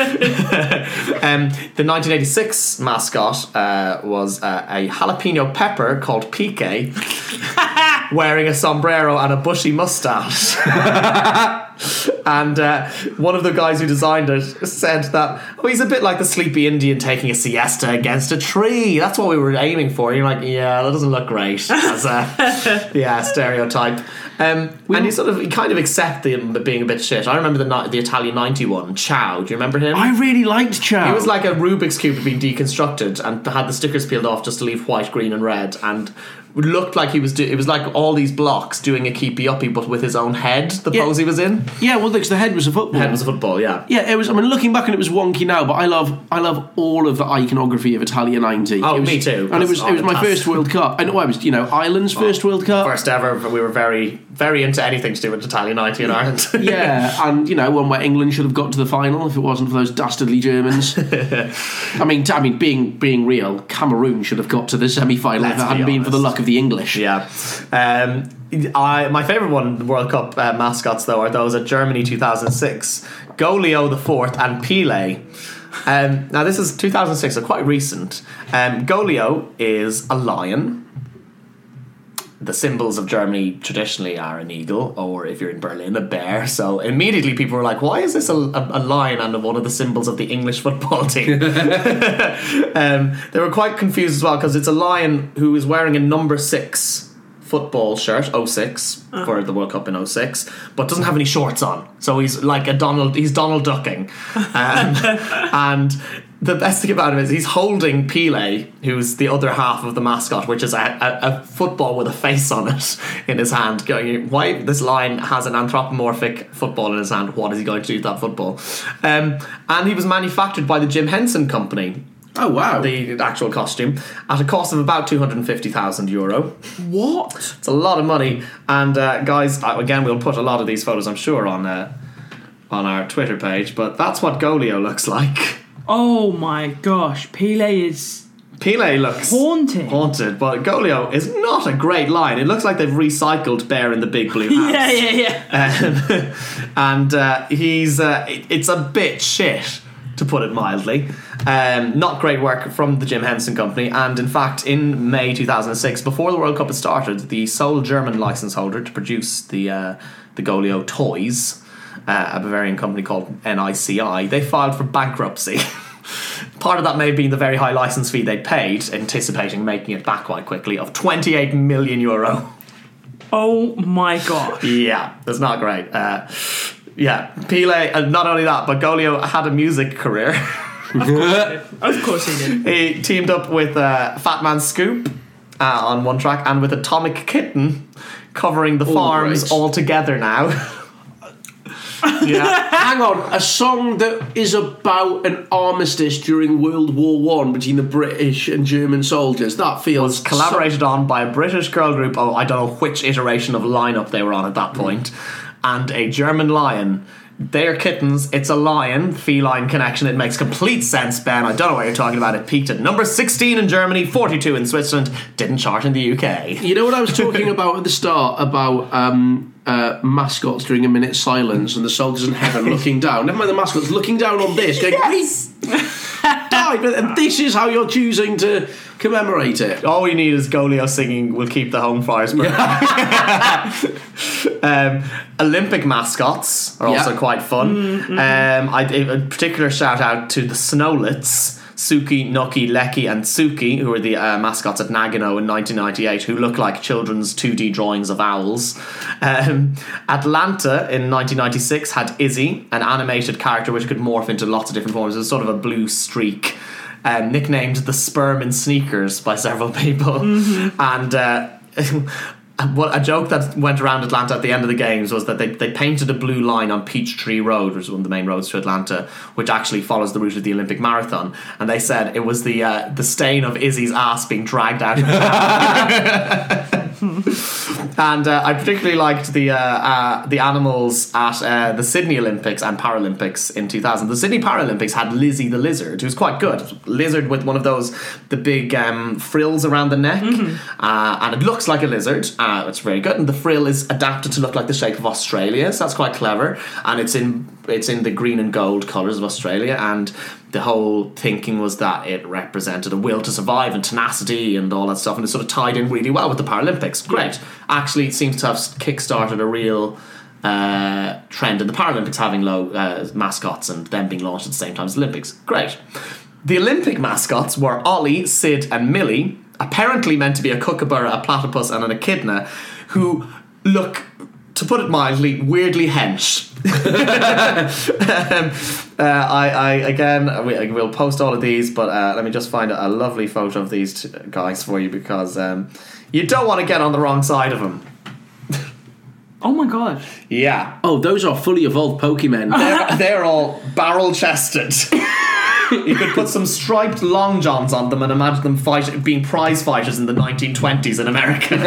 The 1986 mascot was a jalapeno pepper called Pique, wearing a sombrero and a bushy moustache. And one of the guys who designed it said that he's a bit like the sleepy Indian taking a siesta against a tree. That's what we were aiming for. And you're like, yeah, that doesn't look great as a stereotype. And he kind of accepted him being a bit shit. I remember the Italian 91, Ciao. Do you remember him? I really liked Ciao. He was like a Rubik's Cube had been deconstructed and had the stickers peeled off just to leave white, green and red, and looked like he was it was like all these blocks doing a keepy uppy, but with his own head, the pose he was in. Yeah, well, because the head was a football. The head was a football, yeah. Yeah, it was. I mean, looking back, and it was wonky now, but I love all of the iconography of Italia 90. Oh, me too. And it was my first World Cup, and it was Ireland's first World Cup, first ever. We were very, very into anything to do with Italia 90 in Ireland. Yeah, and one where England should have got to the final if it wasn't for those dastardly Germans. I mean, being real, Cameroon should have got to the semi-final if it hadn't been for the luck of the English. Yeah. My favourite one, the World Cup mascots, though, are those at Germany 2006. Golio the Fourth and Pele. Now, this is 2006, so quite recent. Golio is a lion. The symbols of Germany traditionally are an eagle, or if you're in Berlin, a bear. So immediately people were like, why is this a lion and one of the symbols of the English football team? They were quite confused as well, because it's a lion who is wearing a number 6 football shirt, 06, for the World Cup in 06, but doesn't have any shorts on. So he's like he's Donald Ducking. And the best thing about him is he's holding Pele, who's the other half of the mascot, which is a football with a face on it in his hand, going, why this lion has an anthropomorphic football in his hand, what is he going to do with that football? And he was manufactured by the Jim Henson Company. Oh, wow. The actual costume, at a cost of about €250,000. What? It's a lot of money. And guys, again, we'll put a lot of these photos, I'm sure, on our Twitter page, but that's what Golio looks like. Oh my gosh, Pele looks haunted, but Golio is not a great lion. It looks like they've recycled Bear in the Big Blue House. Yeah. And it's a bit shit, to put it mildly. Not great work from the Jim Henson Company, and in fact in May 2006, before the World Cup had started, the sole German license holder to produce the Golio toys, a Bavarian company called NICI, they filed for bankruptcy. Part of that may have been the very high license fee they paid, anticipating making it back quite quickly, of €28 million. Oh my god. Yeah, that's not great. Yeah, Pele, and not only that, but Golio had a music career. Of course he did. He teamed up with Fat Man Scoop on one track, and with Atomic Kitten covering the farms right. all together now. Yeah. Hang on, a song that is about an armistice during World War One between the British and German soldiers. That feels Collaborated on by a British girl group. Oh, I don't know which iteration of lineup they were on at that point, and a German lion. They're kittens. It's a lion. Feline connection. It makes complete sense, Ben. I don't know what you're talking about. It peaked at number 16 in Germany, 42 in Switzerland. Didn't chart in the UK. You know what I was talking about at the start about mascots during a minute's silence and the soldiers in heaven looking down. Never mind the mascots looking down on this, going, Yes! died, and this is how you're choosing to commemorate it. All we need is Golio singing "We'll Keep the Home Fires Burning." Olympic mascots are also quite fun. A particular shout out to the Snowlets, Suki, Nuki, Leki and Suki, who were the mascots at Nagano in 1998, who look like children's 2D drawings of owls. Atlanta in 1996 had Izzy, an animated character which could morph into lots of different forms. It was sort of a blue streak, nicknamed the Sperm in Sneakers by several people. And a joke that went around Atlanta at the end of the games was that they painted a blue line on Peachtree Road, which is one of the main roads to Atlanta, which actually follows the route of the Olympic Marathon. And they said it was the stain of Izzy's ass being dragged out of town. And I particularly liked the animals at the Sydney Olympics and Paralympics in 2000. The Sydney Paralympics had Lizzie the lizard, who was quite good. Lizard with one of the big frills around the neck, and it looks like a lizard. It's very good, and the frill is adapted to look like the shape of Australia, so that's quite clever. And it's in the green and gold colours of Australia, and the whole thinking was that it represented a will to survive and tenacity and all that stuff, and it sort of tied in really well with the Paralympics. Great. Actually, it seems to have kick-started a real trend in the Paralympics having low mascots and them being launched at the same time as the Olympics. Great. The Olympic mascots were Ollie, Sid and Millie, apparently meant to be a kookaburra, a platypus and an echidna, who look, to put it mildly, weirdly hench. We'll post all of these, but let me just find a lovely photo of these guys for you, because you don't want to get on the wrong side of them. Oh my god. Yeah. Oh, those are fully evolved Pokemon. They're all barrel-chested. You could put some striped long johns on them and imagine them being prize fighters in the 1920s in America.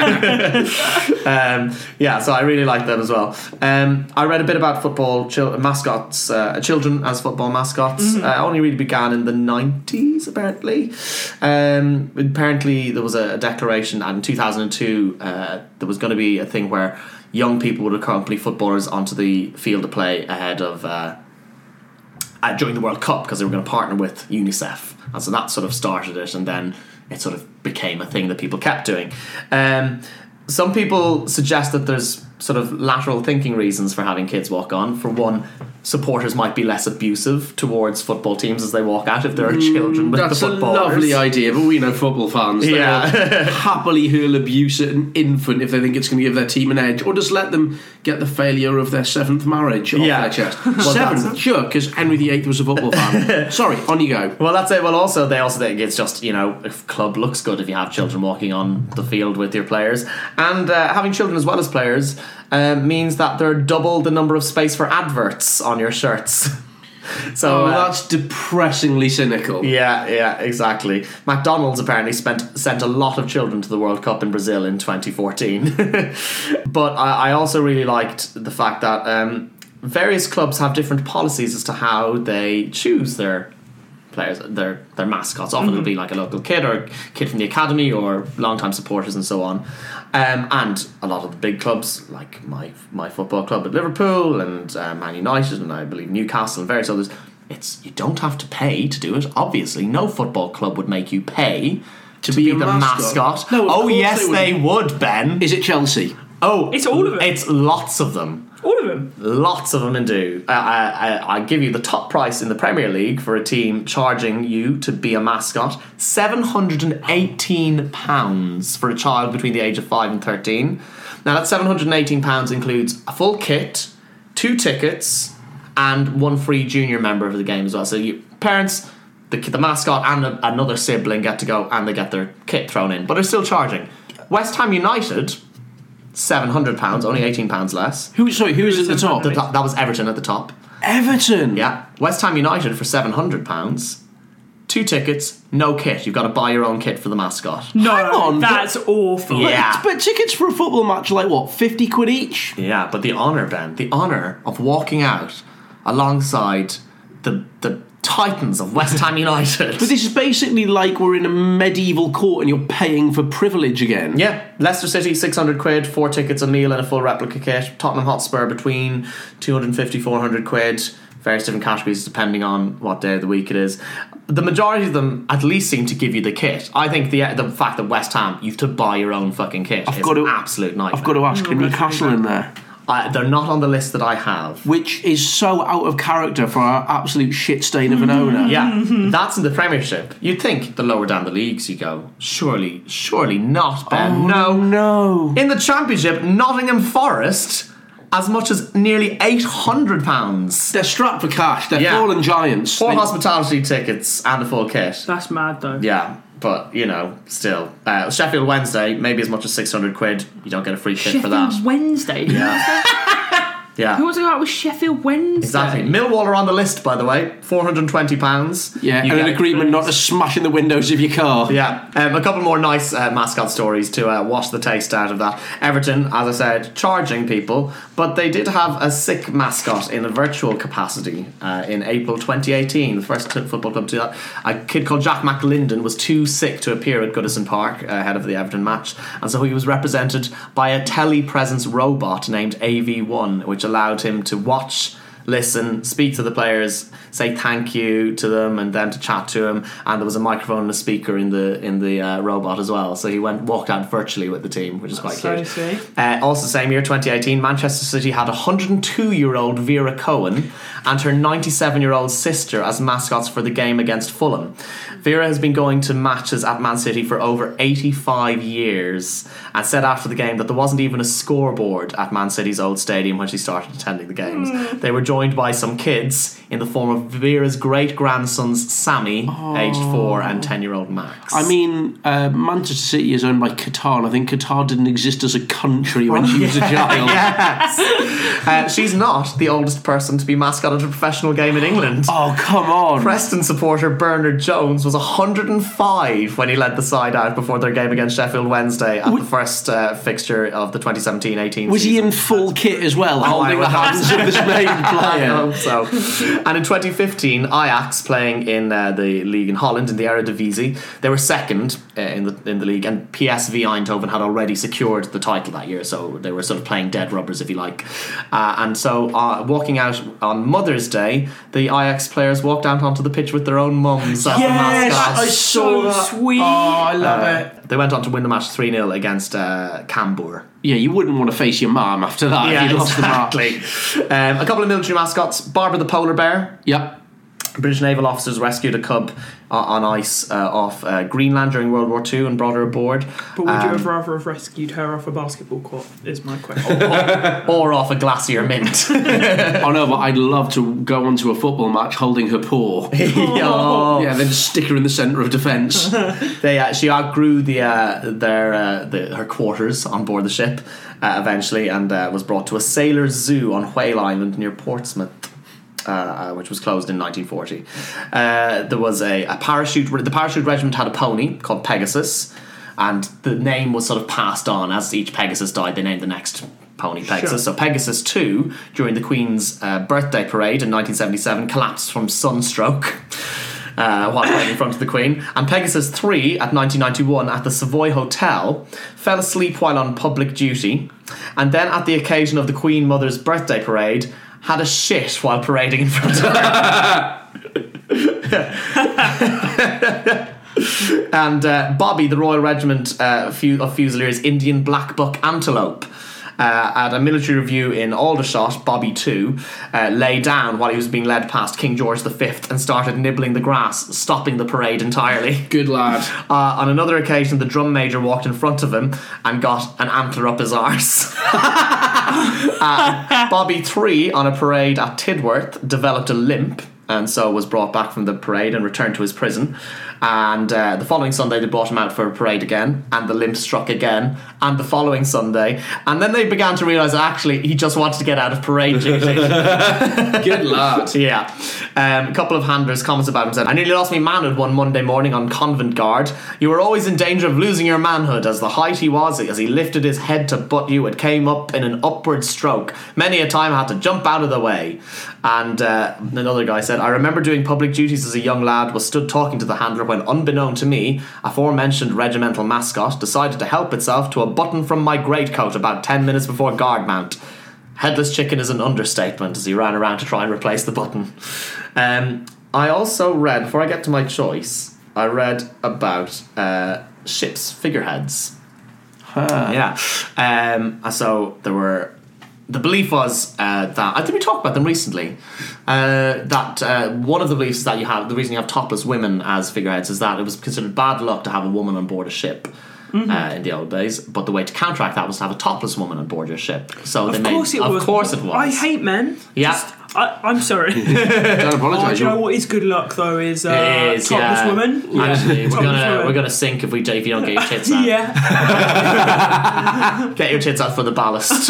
So I really like that as well. I read a bit about football mascots, children as football mascots. Only really began in the 90s, apparently. Apparently there was a declaration, and in 2002 there was going to be a thing where young people would accompany footballers onto the field to play ahead of during the World Cup, because they were going to partner with UNICEF, and so that sort of started it, and then it sort of became a thing that people kept doing. Some people suggest that there's sort of lateral thinking reasons for having kids walk on. For one, supporters might be less abusive towards football teams as they walk out if there are children with the footballers. That's a lovely idea, but we know football fans. They'll happily hurl abuse at an infant if they think it's going to give their team an edge, or just let them get the failure of their 7th marriage off their chest. 7th, sure, because Henry VIII was a football fan. Sorry, on you go. Well, that's it. Well, also, they also think it's just, a club looks good if you have children walking on the field with your players. And having children as well as players means that there are double the number of space for adverts on your shirts. So that's depressingly cynical. Yeah, exactly. McDonald's apparently sent a lot of children to the World Cup in Brazil in 2014. But I also really liked the fact that various clubs have different policies as to how they choose their players, their mascots. Often it'll be like a local kid or a kid from the academy or long-time supporters and so on. And a lot of the big clubs, like my football club at Liverpool and Man United and I believe Newcastle and various others, you don't have to pay to do it. Obviously, no football club would make you pay to be the mascot. No, yes, they would, Ben. Is it Chelsea? Oh, it's all of them. It's lots of them. All of them. Lots of them indeed. I give you the top price in the Premier League for a team charging you to be a mascot: £718 for a child between the age of 5 and 13. Now that £718 includes a full kit, 2 tickets, and 1 free junior member of the game as well. So parents, the mascot and another sibling get to go and they get their kit thrown in, but they're still charging. West Ham United, £700, only £18 less. Who is at the top? That was Everton at the top. Everton. Yeah, West Ham United for £700. 2 tickets, no kit. You've got to buy your own kit for the mascot. No, Hang on, that's awful. Yeah. But tickets for a football match are like what, 50 quid each? Yeah, but the honour, Ben, the honour of walking out alongside the titans of West Ham United. But this is basically like we're in a medieval court and you're paying for privilege again. Yeah, Leicester City, 600 quid, 4 tickets, a meal and a full replica kit. Tottenham Hotspur between 250, 400 quid. Various different categories depending on what day of the week it is. The majority of them at least seem to give you the kit. I think the fact that West Ham, you have to buy your own fucking kit is an absolute nightmare. I've got to ask, are Newcastle in there? They're not on the list that I have. Which is so out of character for our absolute shit stain of an owner. Yeah, that's in the Premiership. You'd think the lower down the leagues you go, surely not, Ben. No. In the Championship, Nottingham Forest, as much as nearly £800. They're strapped for cash. They're fallen giants. 4 hospitality tickets and a full kit. That's mad though. Yeah, but, still. Sheffield Wednesday, maybe as much as 600 quid. You don't get a free kit for that. Sheffield Wednesday? Yeah. Yeah. Who wants to go out with Sheffield Wednesday? Exactly. Millwall are on the list, by the way. £420. Yeah, and an agreement not to smash in the windows of your car. Yeah. A couple more nice mascot stories to wash the taste out of that. Everton, as I said, charging people, but they did have a sick mascot in a virtual capacity in April 2018. The first football club to do that. A kid called Jack McLinden was too sick to appear at Goodison Park ahead of the Everton match, and so he was represented by a telepresence robot named AV1, which allowed him to watch, listen, speak to the players, say thank you to them, and then to chat to him. And there was a microphone and a speaker in the robot as well. So he walked out virtually with the team, which is quite cute. Sweet. Also, same year, 2018, Manchester City had 102-year-old Vera Cohen and her 97-year-old sister as mascots for the game against Fulham. Vera has been going to matches at Man City for over 85 years and said after the game that there wasn't even a scoreboard at Man City's old stadium when she started attending the games. They were joined by some kids in the form of Vera's great-grandsons Sammy, aged 4, and 10-year-old Max. I mean, Manchester City is owned by Qatar, and I think Qatar didn't exist as a country when she was a child. Yes. She's not the oldest person to be mascot at a professional game in England. Oh, come on. Preston supporter Bernard Jones was 105 when he led the side out before their game against Sheffield Wednesday at the first fixture of the 2017-18 Was season. he in full kit as well, holding the hands of this main player? I hope so. And in 2015, Ajax, playing in the league in Holland, in the Eredivisie, they were second in the league, and PSV Eindhoven had already secured the title that year, so they were sort of playing dead rubbers, if you like. And so walking out on Mother's Day, the Ajax players walked out onto the pitch with their own mums as the mascots. I saw that. Sweet. Oh, I love it. They went on to win the match 3-0 against Cambuur. Yeah, you wouldn't want to face your mum after that if you lost the match. A couple of military mascots. Barbara the polar bear. Yep. British naval officers rescued a cub on ice off Greenland during World War II and brought her aboard. But would you have rather have rescued her off a basketball court, is my question. or off a glacier mint. Oh no, but I'd love to go onto a football match holding her paw. Yeah, then just stick her in the centre of defence. She outgrew her quarters on board the ship eventually, and was brought to a sailors' zoo on Whale Island near Portsmouth. Which was closed in 1940. There was a parachute. The parachute regiment had a pony called Pegasus, and the name was sort of passed on as each Pegasus died. They named the next pony Pegasus. Sure. So Pegasus 2, during the Queen's birthday parade in 1977, collapsed from sunstroke while right in front of the Queen. And Pegasus 3 at 1991 at the Savoy Hotel fell asleep while on public duty, and then at the occasion of the Queen Mother's birthday parade had a shit while parading in front of her. And Bobby, the Royal Regiment of Fusiliers Indian Black Buck Antelope, at a military review in Aldershot, Bobby 2 lay down while he was being led past King George V and started nibbling the grass, stopping the parade entirely. Good lad. On another occasion, the drum major walked in front of him and got an antler up his arse. Bobby 3, on a parade at Tidworth, developed a limp and so was brought back from the parade and returned to his prison. And the following Sunday they brought him out for a parade again, and the limp struck again, and the following Sunday, and then they began to realise that actually he just wanted to get out of parade duty. Good lad. Yeah. A couple of handlers comments about him said, I nearly lost my manhood one Monday morning on Convent Guard. You were always in danger of losing your manhood, as the height he was, as he lifted his head to butt you, it came up in an upward stroke. Many a time I had to jump out of the way. And another guy said, I remember doing public duties as a young lad, was stood talking to the handler when, unbeknown to me, aforementioned regimental mascot decided to help itself to a button from my greatcoat about 10 minutes before guard mount. Headless chicken is an understatement, as he ran around to try and replace the button. I also read, before I get to my choice, I read about ships' figureheads. Yeah. So there were... The belief was that, I think we talked about them recently, that one of the beliefs is that the reason you have topless women as figureheads is that it was considered bad luck to have a woman on board a ship in the old days, but the way to counteract that was to have a topless woman on board your ship. So Of course it was. I hate men. Yeah. I'm sorry. Don't apologise. Do you know what is good luck though? Is topless women. Yeah. Actually, we're gonna sink if you don't get your tits out. Yeah. Get your tits out for the ballast.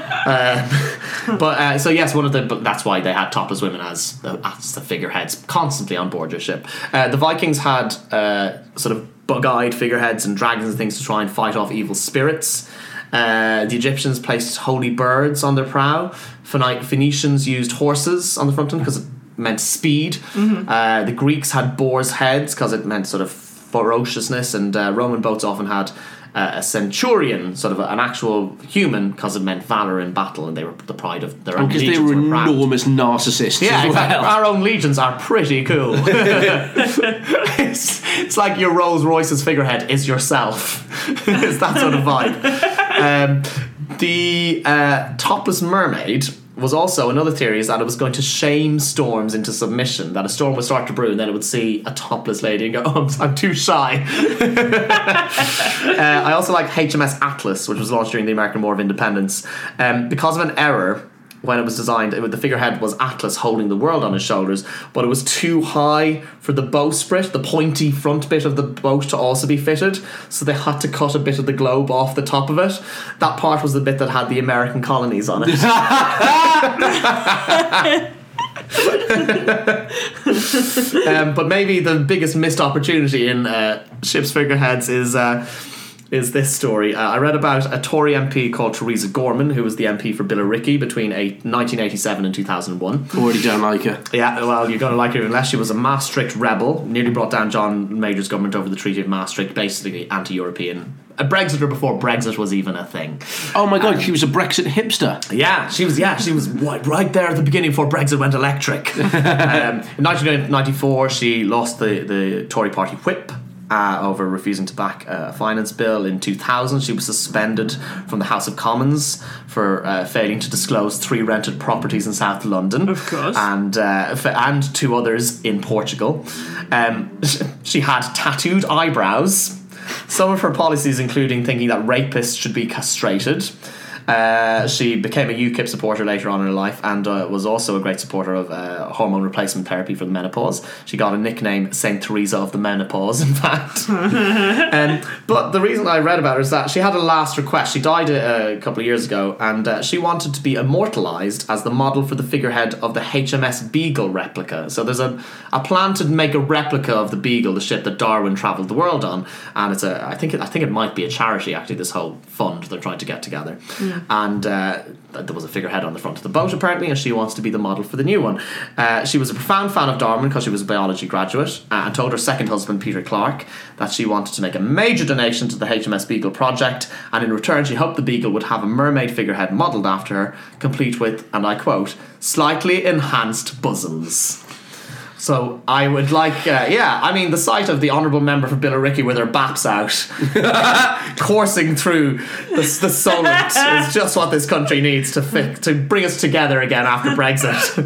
So yes, that's why they had topless women as the figureheads constantly on board your ship. The Vikings had sort of bug-eyed figureheads and dragons and things to try and fight off evil spirits. The Egyptians placed holy birds on their prow. Phoenicians used horses on the front end because it meant speed. The Greeks had boars' heads because it meant sort of ferociousness, and Roman boats often had a centurion, sort of an actual human, because it meant valour in battle, and they were the pride of their own legions. Because they were enormous narcissists. Yeah, as well. Exactly. Our own legions are pretty cool. It's like your Rolls Royce's figurehead is yourself. It's that sort of vibe. The topless mermaid was also another theory, is that it was going to shame storms into submission, that a storm would start to brew and then it would see a topless lady and go, oh, I'm too shy. I also like HMS Atlas, which was launched during the American War of Independence. Because of an error when it was designed, the figurehead was Atlas holding the world on his shoulders, but it was too high for the bowsprit, the pointy front bit of the boat, to also be fitted, so they had to cut a bit of the globe off the top of it. That part was the bit that had the American colonies on it. But maybe the biggest missed opportunity in ships' figureheads is this story. I read about a Tory MP called Theresa Gorman, who was the MP for Billericay between 1987 and 2001. Already don't like her. Yeah, well, you're going to like her unless she was a Maastricht rebel, nearly brought down John Major's government over the Treaty of Maastricht, basically anti-European. A Brexiter before Brexit was even a thing. Oh my god, she was a Brexit hipster. Yeah, she was right there at the beginning before Brexit went electric. In 1994, she lost the Tory party whip over refusing to back a finance bill. In 2000, she was suspended from the House of Commons for failing to disclose 3 rented properties in South London. Of course. And 2 others in Portugal. She had tattooed eyebrows. Some of her policies including thinking that rapists should be castrated. She became a UKIP supporter later on in her life, and was also a great supporter of hormone replacement therapy for the menopause. She got a nickname, Saint Teresa of the Menopause, in fact. But the reason I read about her is that she had a last request. She died a couple of years ago, and she wanted to be immortalised as the model for the figurehead of the HMS Beagle replica. So there's a plan to make a replica of the Beagle, the ship that Darwin travelled the world on, and it's I think it might be a charity, actually, this whole fund they're trying to get together. And there was a figurehead on the front of the boat, apparently, and she wants to be the model for the new one. She was a profound fan of Darwin because she was a biology graduate, and told her second husband, Peter Clarke, that she wanted to make a major donation to the HMS Beagle project, and in return she hoped the Beagle would have a mermaid figurehead modelled after her, complete with, and I quote, slightly enhanced bosoms. So I would like, the sight of the honourable member for Billericay with her baps out, coursing through the Solent is just what this country needs to bring us together again after Brexit.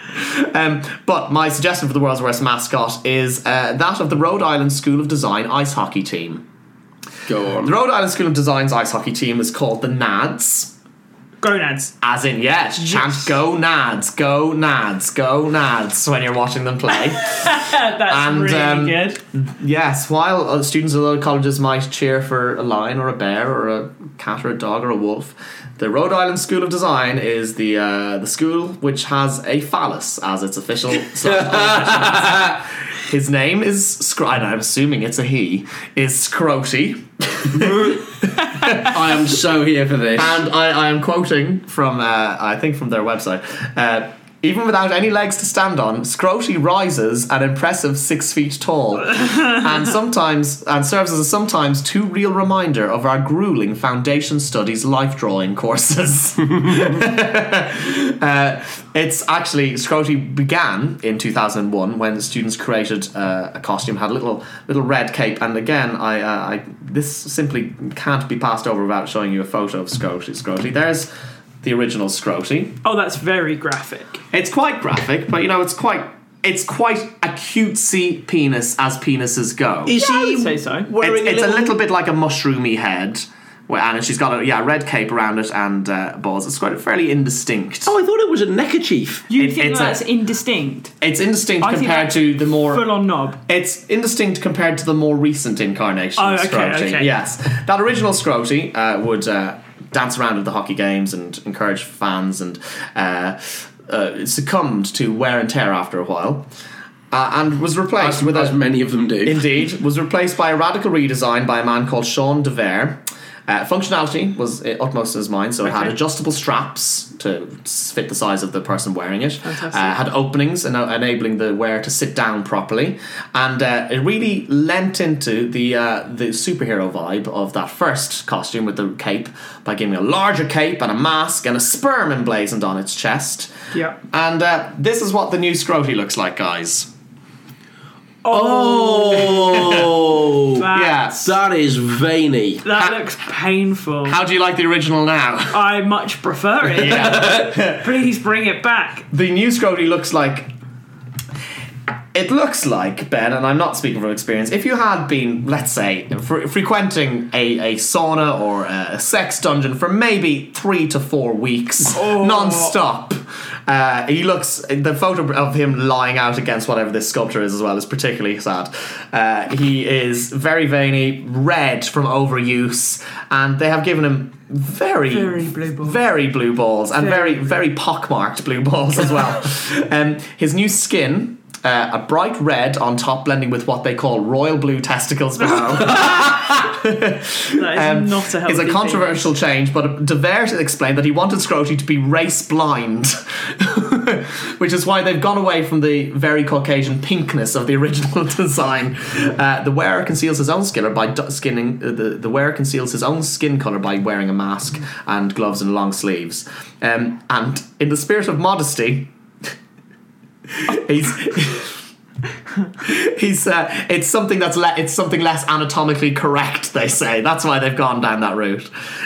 But my suggestion for the world's worst mascot is that of the Rhode Island School of Design ice hockey team. Go on. The Rhode Island School of Design's ice hockey team is called the Nads. Gonads. As in, yes, chant go Nads, go Nads, go Nads when you're watching them play. That's really good. Yes, while students of other colleges might cheer for a lion or a bear or a cat or a dog or a wolf, the Rhode Island School of Design is the school which has a phallus as its official. His name is and I'm assuming it's a he. Is Scroty. I am so here for this. And I am quoting from, I think from their website. Even without any legs to stand on, Scroty rises an impressive 6 feet tall, and serves as a sometimes too real reminder of our grueling foundation studies life drawing courses. It's actually Scroty began in 2001 when students created a costume, had a little red cape, and again, this simply can't be passed over without showing you a photo of Scroty. There's the original Scroty. Oh, that's very graphic. It's quite graphic, but it's quite a cutesy penis as penises go. Is I he would say so. wearing It's a little bit like a mushroomy head, and she's got a red cape around it and balls. It's quite fairly indistinct. Oh, I thought it was a neckerchief. You think it's that's indistinct? It's indistinct I think compared that's to the more full-on knob. It's indistinct compared to the more recent incarnation of Scroty. Okay. Yes, that original Scroty would dance around at the hockey games and encourage fans, and succumbed to wear and tear after a while, and was replaced As many of them do. Indeed, was replaced by a radical redesign by a man called Sean DeVere. Functionality was utmost in his mind, so it had adjustable straps to fit the size of the person wearing it. Had openings enabling the wearer to sit down properly, and it really lent into the superhero vibe of that first costume with the cape by giving a larger cape and a mask and a sperm emblazoned on its chest. Yeah. And this is what the new Scroty looks like, guys. Oh, Yes. that is veiny. That looks painful. How do you like the original now? I much prefer it. Yeah. Please bring it back. The new Scroty looks like... It looks like, Ben, and I'm not speaking from experience, if you had been, let's say, frequenting a sauna or a sex dungeon for maybe 3 to 4 weeks, non-stop, he looks... The photo of him lying out against whatever this sculpture is as well is particularly sad. He is very veiny, red from overuse, and they have given him very blue balls. Very blue balls, and very pockmarked blue balls as well. His new skin... a bright red on top, blending with what they call royal blue testicles below. That is not a healthy It's a controversial change, but DeVere explained that he wanted Scroty to be race blind, which is why they've gone away from the very Caucasian pinkness of the original design. The wearer conceals his own skin by the wearer conceals his own skin color by wearing a mask and gloves and long sleeves. And in the spirit of modesty, it's something it's something less anatomically correct, they say. That's why they've gone down that route.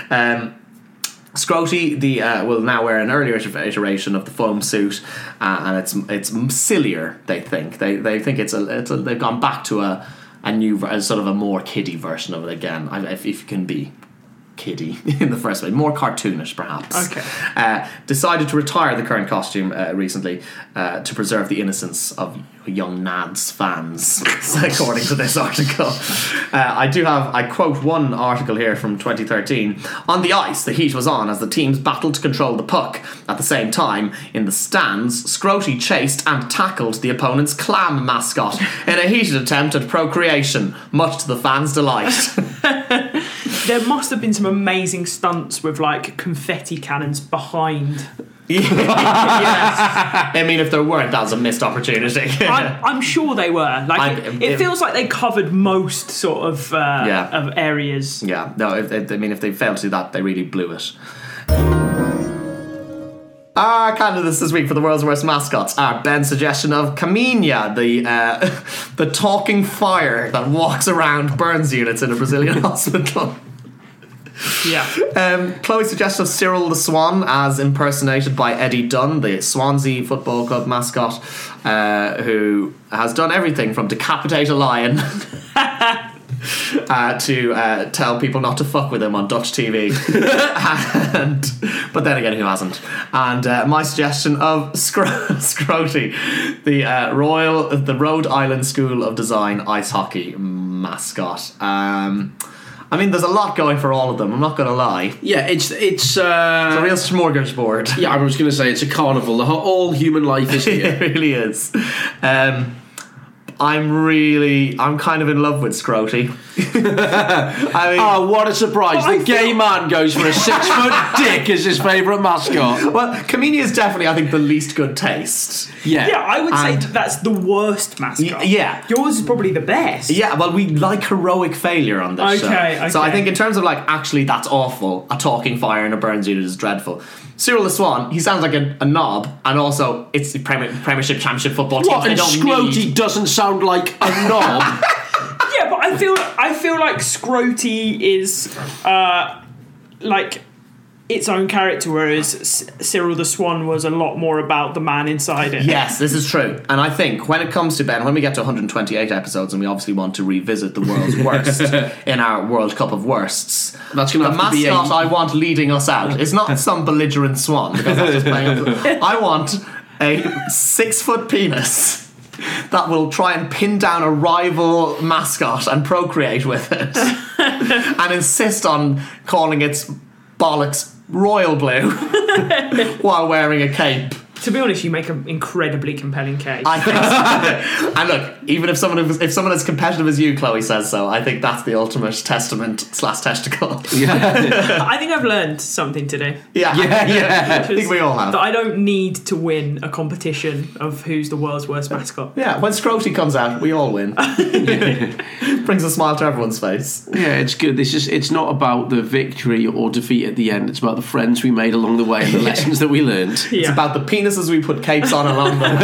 Scroty will now wear an earlier iteration of the foam suit, and it's sillier. They think they've gone back to a new sort of a more kiddie version of it again. If you can be kiddie in the first way, more cartoonish perhaps. Okay. Decided to retire the current costume recently to preserve the innocence of young Nads fans, according to this article. I quote one article here from 2013. On the ice, the heat was on as the teams battled to control the puck. At the same time, in the stands, Scroty chased and tackled the opponent's clam mascot in a heated attempt at procreation, much to the fans' delight. There must have been some amazing stunts with like confetti cannons behind. Yes. I mean, if there weren't, that was a missed opportunity. I'm sure they were. Like it feels like they covered most sort of of areas. Yeah, no. If they failed to do that, they really blew it. Our candidates this week for the world's worst mascots are Ben's suggestion of Caminha, the talking fire that walks around burns units in a Brazilian hospital. Yeah. Chloe's suggestion of Cyril the Swan, as impersonated by Eddie Dunn, the Swansea Football Club mascot, who has done everything from decapitate a lion to tell people not to fuck with him on Dutch TV. But then again, who hasn't? And my suggestion of Scroty, the Rhode Island School of Design ice hockey mascot. I mean, there's a lot going for all of them, I'm not going to lie. Yeah, it's a real smorgasbord. Yeah, I was going to say it's a carnival. All human life is here. It really is. I'm kind of in love with Scroty. I mean, oh, what a surprise. The gay man goes for a 6-foot dick as his favourite mascot. Well, Kamini is definitely, I think, the least good taste. Yeah. Yeah, I would say that's the worst mascot. Yeah. Yours is probably the best. Yeah, well, we like heroic failure on this show. Okay. So I think in terms of, like, actually that's awful, a talking fire and a burns unit is dreadful. Cyril the Swan, he sounds like a knob, and also it's the Premiership, Championship football team. What, and Scroty doesn't sound like a knob? Yeah, but I feel like Scroty is like its own character, whereas Cyril the Swan was a lot more about the man inside it. Yes, this is true. And I think when it comes to Ben, when we get to 128 episodes and we obviously want to revisit the world's worst in our World Cup of Worsts, that's going to have to be mascot I want leading us out is not some belligerent swan, because that's just playing up. I want a 6-foot penis that will try and pin down a rival mascot and procreate with it and insist on calling its bollocks royal blue while wearing a cape. To be honest, you make an incredibly compelling case. I think so. And look, even if someone as competitive as you, Chloe, says so, I think that's the ultimate testament/testicle. Yeah. I think I've learned something today. Yeah. I think we all have. That I don't need to win a competition of who's the world's worst mascot. Yeah, when Scroty comes out, we all win. Brings a smile to everyone's face. Yeah, it's good. It's not about the victory or defeat at the end. It's about the friends we made along the way and the lessons that we learned. Yeah. It's about the penises we put capes on along the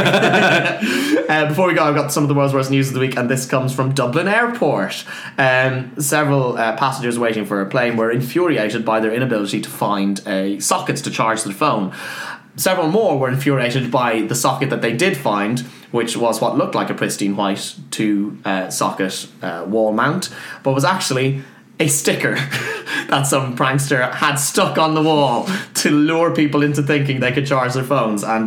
way. Before we go, I've got some of the world's worst news of the week, and this comes from Dublin Airport. Several passengers waiting for a plane were infuriated by their inability to find a socket to charge their phone. Several more were infuriated by the socket that they did find, which was what looked like a pristine white 2-socket wall mount, but was actually a sticker that some prankster had stuck on the wall to lure people into thinking they could charge their phones. And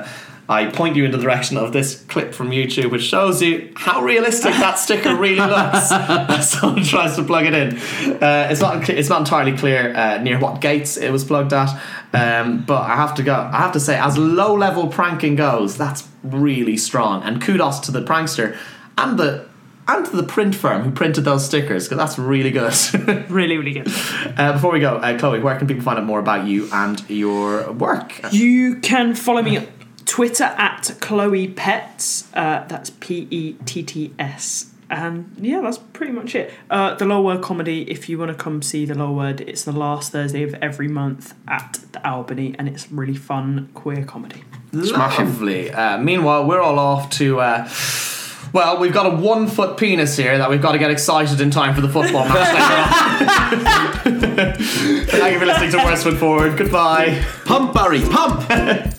I point you in the direction of this clip from YouTube, which shows you how realistic that sticker really looks as someone tries to plug it in. It's not entirely clear near what gates it was plugged at, but I have to say, as low-level pranking goes, that's really strong. And kudos to the prankster and to the print firm who printed those stickers, because that's really good. Really, really good. Before we go, Chloe, where can people find out more about you and your work? You can follow me on Twitter at Chloe Petts. That's Petts. And yeah, that's pretty much it. The Low Word Comedy, if you want to come see The Low Word, it's the last Thursday of every month at the Albany, and it's really fun queer comedy. Lovely. Meanwhile, we're all off to... well, we've got a 1-foot penis here that we've got to get excited in time for the football match later on. Thank you for listening to Worst Foot Forward. Goodbye. Pump, Barry, pump!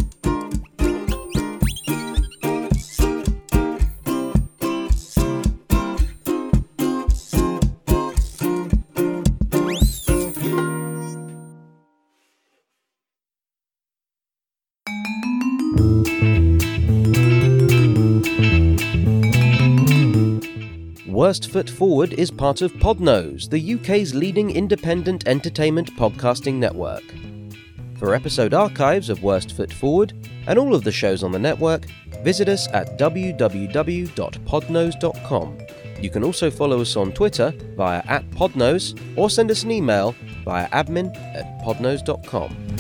Worst Foot Forward is part of Podnose, the UK's leading independent entertainment podcasting network. For episode archives of Worst Foot Forward and all of the shows on the network, visit us at www.podnose.com. You can also follow us on Twitter via @Podnose or send us an email via admin@podnose.com.